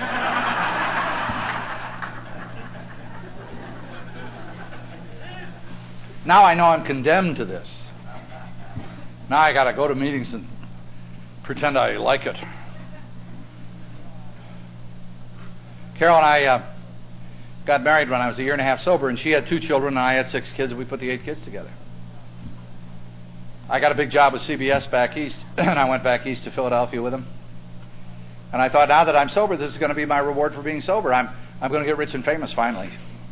Now I know I'm condemned to this. Now I got to go to meetings and pretend I like it. Carol and I got married when I was 1.5 years sober, and she had 2 children, and I had 6 kids, and we put the 8 kids together. I got a big job with CBS back east, and I went back east to Philadelphia with him. And I thought, now that I'm sober, this is going to be my reward for being sober. I'm going to get rich and famous finally.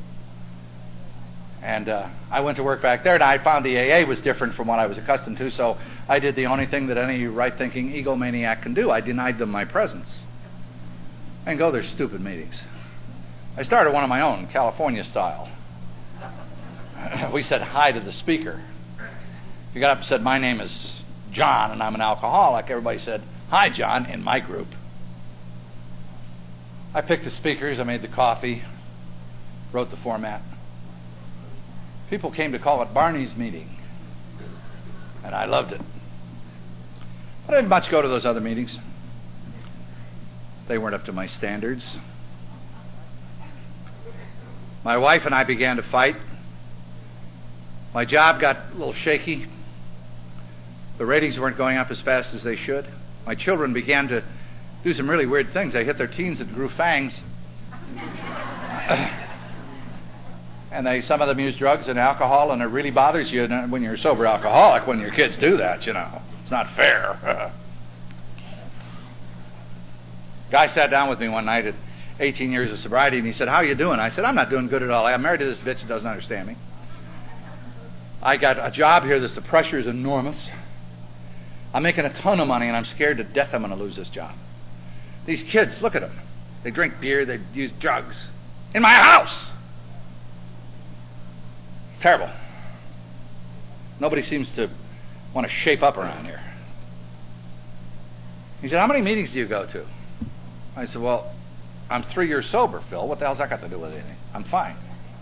And I went to work back there, and I found the AA was different from what I was accustomed to, so I did the only thing that any right-thinking egomaniac can do. I denied them my presence. And go to their stupid meetings. I started one of my own, California style. We said hi to the speaker. If you got up and said, my name is John and I'm an alcoholic, everybody said, hi, John, in my group. I picked the speakers, I made the coffee, wrote the format. People came to call it Barney's meeting, and I loved it. I didn't much go to those other meetings. They weren't up to my standards. My wife and I began to fight. My job got a little shaky. The ratings weren't going up as fast as they should. My children began to do some really weird things. They hit their teens and grew fangs. And some of them use drugs and alcohol, and it really bothers you when you're a sober alcoholic when your kids do that, you know. It's not fair. Guy sat down with me one night at 18 years of sobriety, and he said, how are you doing? I said, I'm not doing good at all. I'm married to this bitch that doesn't understand me. I got a job here the pressure is enormous. I'm making a ton of money, and I'm scared to death I'm going to lose this job. These kids, look at them. They drink beer, they use drugs. In my house! It's terrible. Nobody seems to want to shape up around here. He said, how many meetings do you go to? I said, well, I'm 3 years sober, Phil. What the hell's that got to do with anything? I'm fine.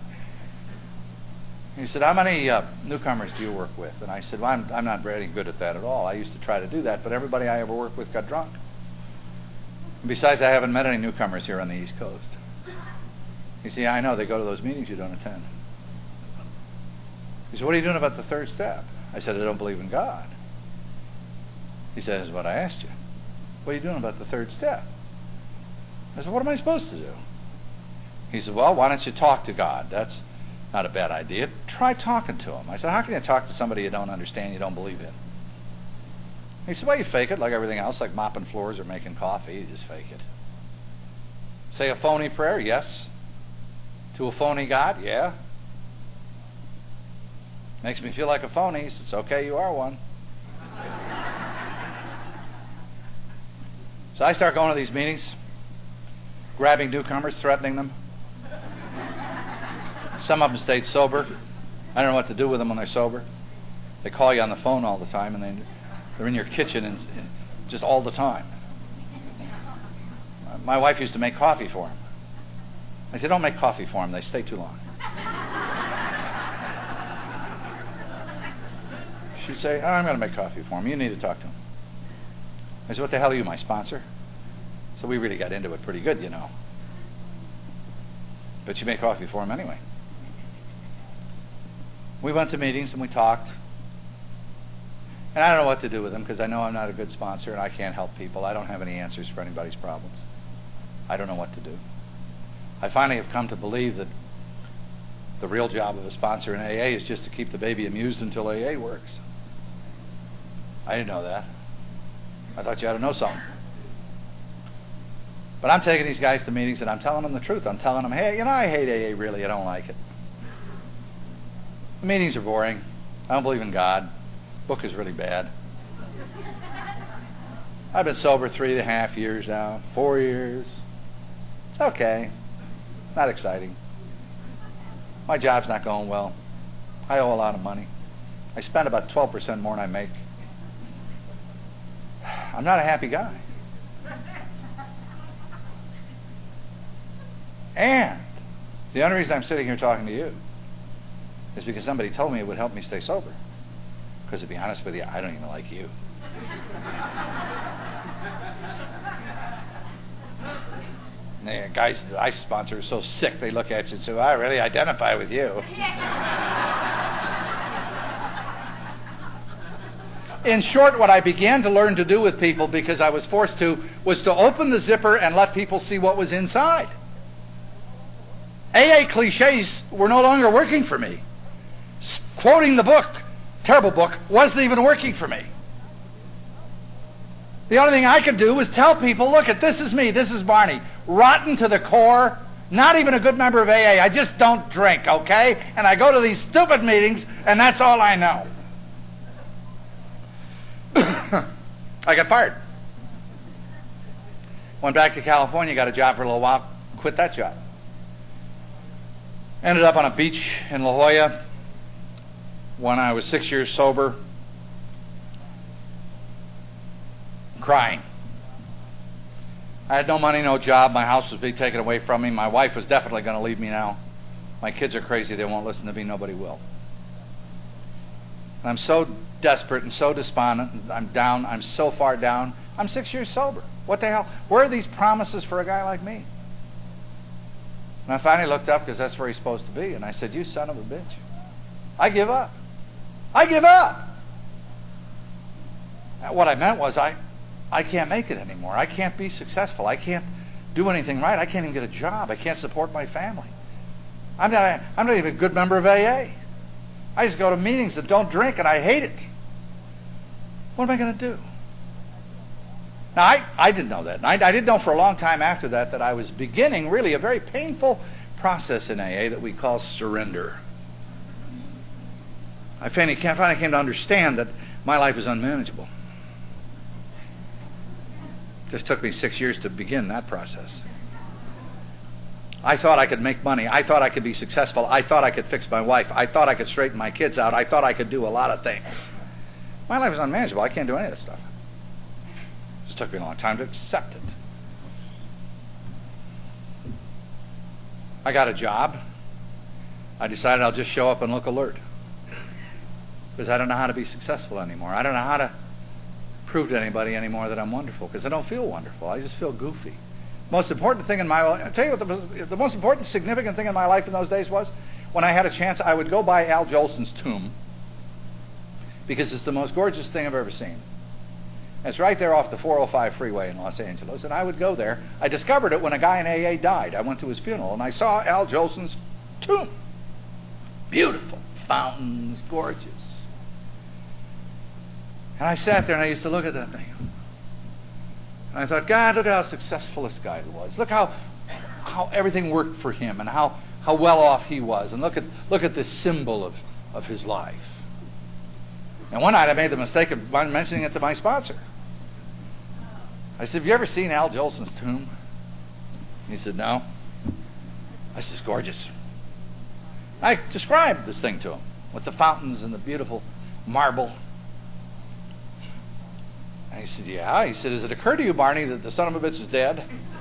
He said, how many newcomers do you work with? And I said, well, I'm not very good at that at all. I used to try to do that, but everybody I ever worked with got drunk. And besides, I haven't met any newcomers here on the East Coast. He said, yeah, I know. They go to those meetings you don't attend. He said, what are you doing about the third step? I said, I don't believe in God. He said, that's what I asked you. What are you doing about the third step? I said, what am I supposed to do? He said, well, why don't you talk to God? That's not a bad idea. Try talking to him. I said, how can you talk to somebody you don't understand, you don't believe in? He said, well, you fake it like everything else, like mopping floors or making coffee. You just fake it. Say a phony prayer? Yes. To a phony God? Yeah. Makes me feel like a phony. He said, it's okay, you are one. So I start going to these meetings, grabbing newcomers, threatening them. Some of them stayed sober. I don't know what to do with them when they're sober. They call you on the phone all the time, and they're in your kitchen and just all the time. My wife used to make coffee for them. I said, don't make coffee for them. They stay too long. She'd say, I'm going to make coffee for them. You need to talk to them. I said, what the hell are you, my sponsor? So we really got into it pretty good, you know. But you make coffee for them anyway. We went to meetings and we talked. And I don't know what to do with them because I know I'm not a good sponsor and I can't help people. I don't have any answers for anybody's problems. I don't know what to do. I finally have come to believe that the real job of a sponsor in AA is just to keep the baby amused until AA works. I didn't know that. I thought you had to know something. But I'm taking these guys to meetings and I'm telling them the truth. I'm telling them, hey, I hate AA really. I don't like it. The meetings are boring. I don't believe in God. Book is really bad. I've been sober 3.5 years now. 4 years. It's okay. Not exciting. My job's not going well. I owe a lot of money. I spend about 12% more than I make. I'm not a happy guy. And the only reason I'm sitting here talking to you is because somebody told me it would help me stay sober. Because to be honest with you, I don't even like you. The guys that I sponsor are so sick, they look at you and say, well, I really identify with you. In short, what I began to learn to do with people, because I was forced to, was to open the zipper and let people see what was inside. AA cliches were no longer working for me. Quoting the book, terrible book, wasn't even working for me. The only thing I could do was tell people, look, this is me, this is Barney, rotten to the core, not even a good member of AA. I just don't drink, okay? And I go to these stupid meetings, and that's all I know. I got fired. Went back to California, got a job for a little while, quit that job. Ended up on a beach in La Jolla when I was 6 years sober, crying. I had no money, no job. My house was being taken away from me. My wife was definitely going to leave me now. My kids are crazy. They won't listen to me. Nobody will. And I'm so desperate and so despondent. I'm down. I'm so far down. I'm 6 years sober. What the hell? Where are these promises for a guy like me? And I finally looked up because that's where he's supposed to be. And I said, you son of a bitch. I give up. I give up. What I meant was I can't make it anymore. I can't be successful. I can't do anything right. I can't even get a job. I can't support my family. I'm not even a good member of AA. I just go to meetings that don't drink and I hate it. What am I going to do? Now, I didn't know that. And I didn't know for a long time after that I was beginning really a very painful process in AA that we call surrender. I finally came to understand that my life is unmanageable. It just took me 6 years to begin that process. I thought I could make money. I thought I could be successful. I thought I could fix my wife. I thought I could straighten my kids out. I thought I could do a lot of things. My life is unmanageable. I can't do any of this stuff. It just took me a long time to accept it. I got a job. I decided I'll just show up and look alert. Because I don't know how to be successful anymore. I don't know how to prove to anybody anymore that I'm wonderful, because I don't feel wonderful. I just feel goofy. Most important thing in my life, I'll tell you what the most important significant thing in my life in those days was, when I had a chance, I would go by Al Jolson's tomb, because it's the most gorgeous thing I've ever seen. It's right there off the 405 freeway in Los Angeles, and I would go there. I discovered it when a guy in AA died. I went to his funeral, and I saw Al Jolson's tomb. Beautiful. Fountains, gorgeous. And I sat there and I used to look at that thing. And I thought, God, look at how successful this guy was. Look how everything worked for him and how well off he was. And look at this symbol of his life. And one night I made the mistake of mentioning it to my sponsor. I said, have you ever seen Al Jolson's tomb? He said, no. I said, it's gorgeous. I described this thing to him with the fountains and the beautiful marble. And he said, yeah. He said, has it occurred to you, Barney, that the son of a bitch is dead?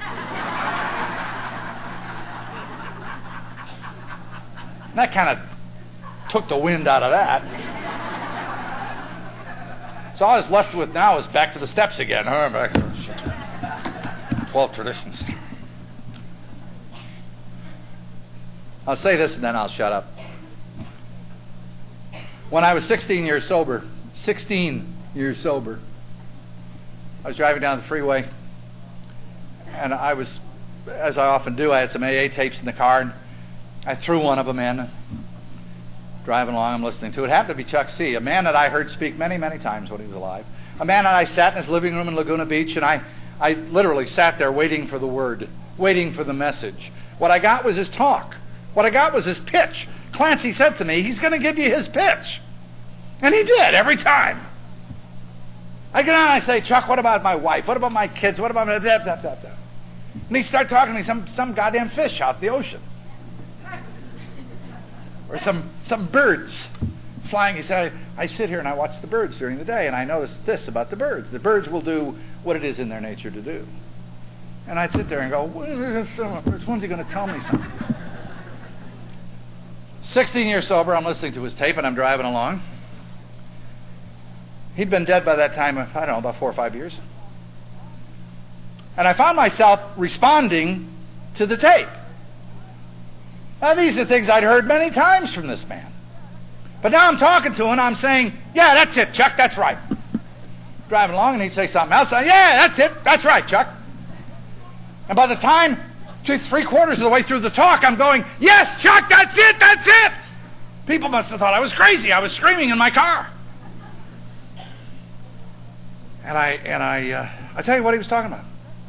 And that kind of took the wind out of that. So all I was left with now is back to the steps again. 12 traditions. I'll say this and then I'll shut up. When I was 16 years sober, I was driving down the freeway, and I was, as I often do, I had some AA tapes in the car, and I threw one of them in. Driving along, I'm listening to it. It happened to be Chuck C., a man that I heard speak many, many times when he was alive. A man that I sat in his living room in Laguna Beach, and I literally sat there waiting for the word, waiting for the message. What I got was his talk. What I got was his pitch. Clancy said to me, he's going to give you his pitch. And he did, every time. I get on and I say, Chuck, what about my wife? What about my kids? What about my... And he started talking to me some goddamn fish out in the ocean. Or some birds flying. He said, I sit here and I watch the birds during the day, and I notice this about the birds. The birds will do what it is in their nature to do. And I'd sit there and go, when's he going to tell me something? 16 years sober, I'm listening to his tape, and I'm driving along. He'd been dead by that time, I don't know, about 4 or 5 years. And I found myself responding to the tape. Now, these are things I'd heard many times from this man. But now I'm talking to him, and I'm saying, yeah, that's it, Chuck, that's right. Driving along, and he'd say something else. Yeah, that's it, that's right, Chuck. And by the time 3/4 of the way through the talk, I'm going, yes, Chuck, that's it, that's it. People must have thought I was crazy. I was screaming in my car. And I tell you what he was talking about.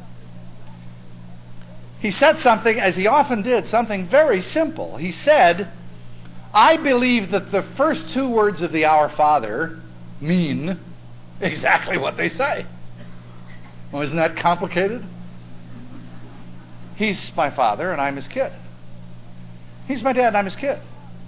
He said something, as he often did, something very simple. He said, I believe that the first 2 words of the Our Father mean exactly what they say. Well, isn't that complicated? He's my father and I'm his kid. He's my dad and I'm his kid.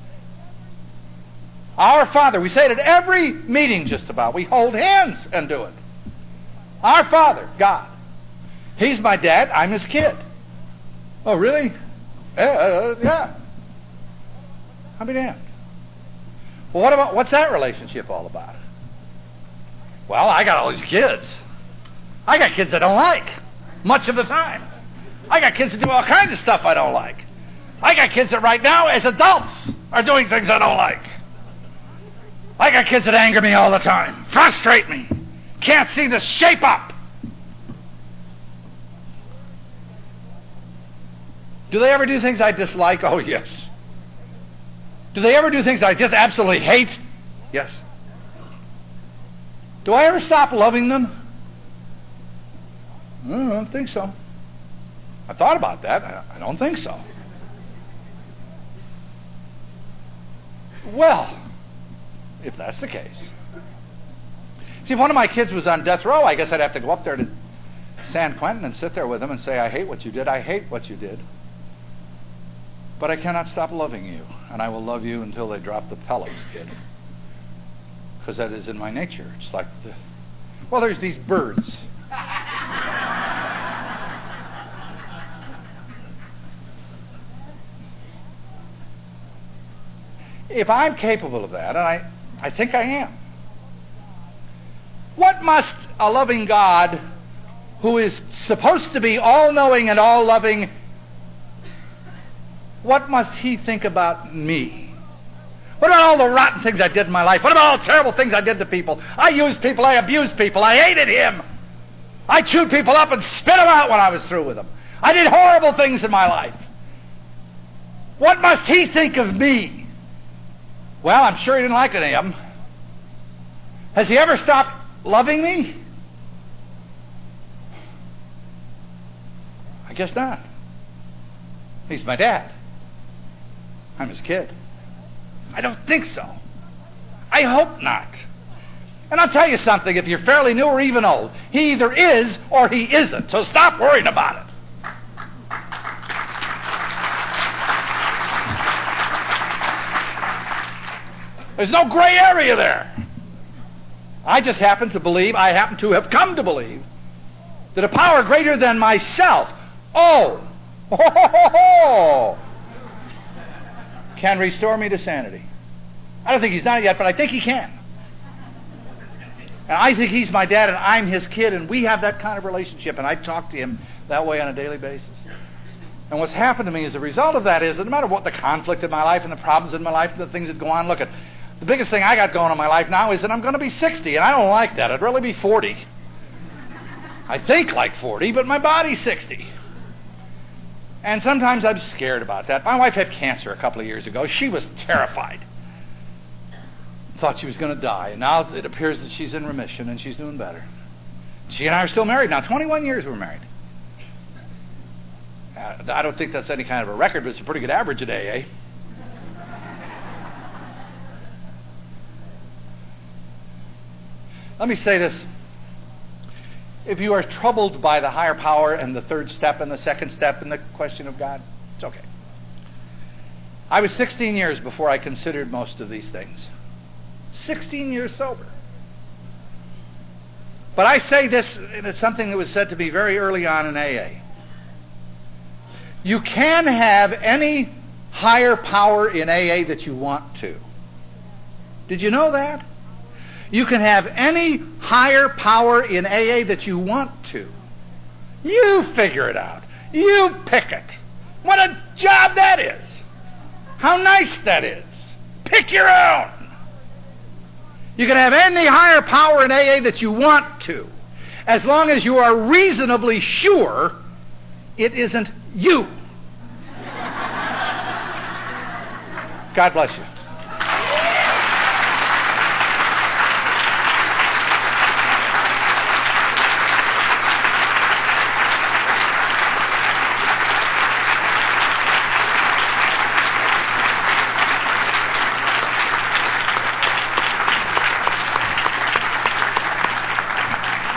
Our Father. We say it at every meeting just about. We hold hands and do it. Our Father, God. He's my dad, I'm his kid. Oh, really? Yeah. I'll be damned. Well, what's that relationship all about? Well, I got all these kids. I got kids I don't like, much of the time. I got kids that do all kinds of stuff I don't like. I got kids that right now, as adults, are doing things I don't like. I got kids that anger me all the time, frustrate me, can't see the shape up. Do they ever do things I dislike? Oh, yes. Do they ever do things I just absolutely hate? Yes. Do I ever stop loving them? I don't think so. I thought about that. I don't think so. Well, if that's the case. See, if one of my kids was on death row, I guess I'd have to go up there to San Quentin and sit there with him and say, I hate what you did. I hate what you did. But I cannot stop loving you, and I will love you until they drop the pellets, kid. Because that is in my nature. It's like, there's these birds. If I'm capable of that, and I think I am, what must a loving God, who is supposed to be all-knowing and all-loving, what must he think about me? What about all the rotten things I did in my life? What about all the terrible things I did to people? I used people, I abused people, I hated him. I chewed people up and spit them out when I was through with them. I did horrible things in my life. What must he think of me? Well, I'm sure he didn't like any of them. Has he ever stopped loving me? I guess not. He's my dad. I'm his kid. I don't think so. I hope not. And I'll tell you something, if you're fairly new or even old, he either is or he isn't. So stop worrying about it. There's no gray area there. I just happen to have come to believe that a power greater than myself, can restore me to sanity. I don't think he's done it yet, but I think he can. And I think he's my dad and I'm his kid, and we have that kind of relationship, and I talk to him that way on a daily basis. And what's happened to me as a result of that is that no matter what the conflict in my life and the problems in my life and the things that go on, look at the biggest thing I got going on in my life now is that I'm going to be 60, and I don't like that. I'd really be 40. I think like 40, but my body's 60. And sometimes I'm scared about that. My wife had cancer a couple of years ago. She was terrified. Thought she was going to die. And now it appears that she's in remission and she's doing better. She and I are still married now. 21 years we're married. I don't think that's any kind of a record, but it's a pretty good average today, eh? Let me say this. If you are troubled by the higher power and the third step and the second step and the question of God, it's okay. I was 16 years before I considered most of these things. 16 years sober. But I say this, and it's something that was said to me very early on in AA. You can have any higher power in AA that you want to. Did you know that? You can have any higher power in AA that you want to. You figure it out. You pick it. What a job that is. How nice that is. Pick your own. You can have any higher power in AA that you want to, as long as you are reasonably sure it isn't you. God bless you.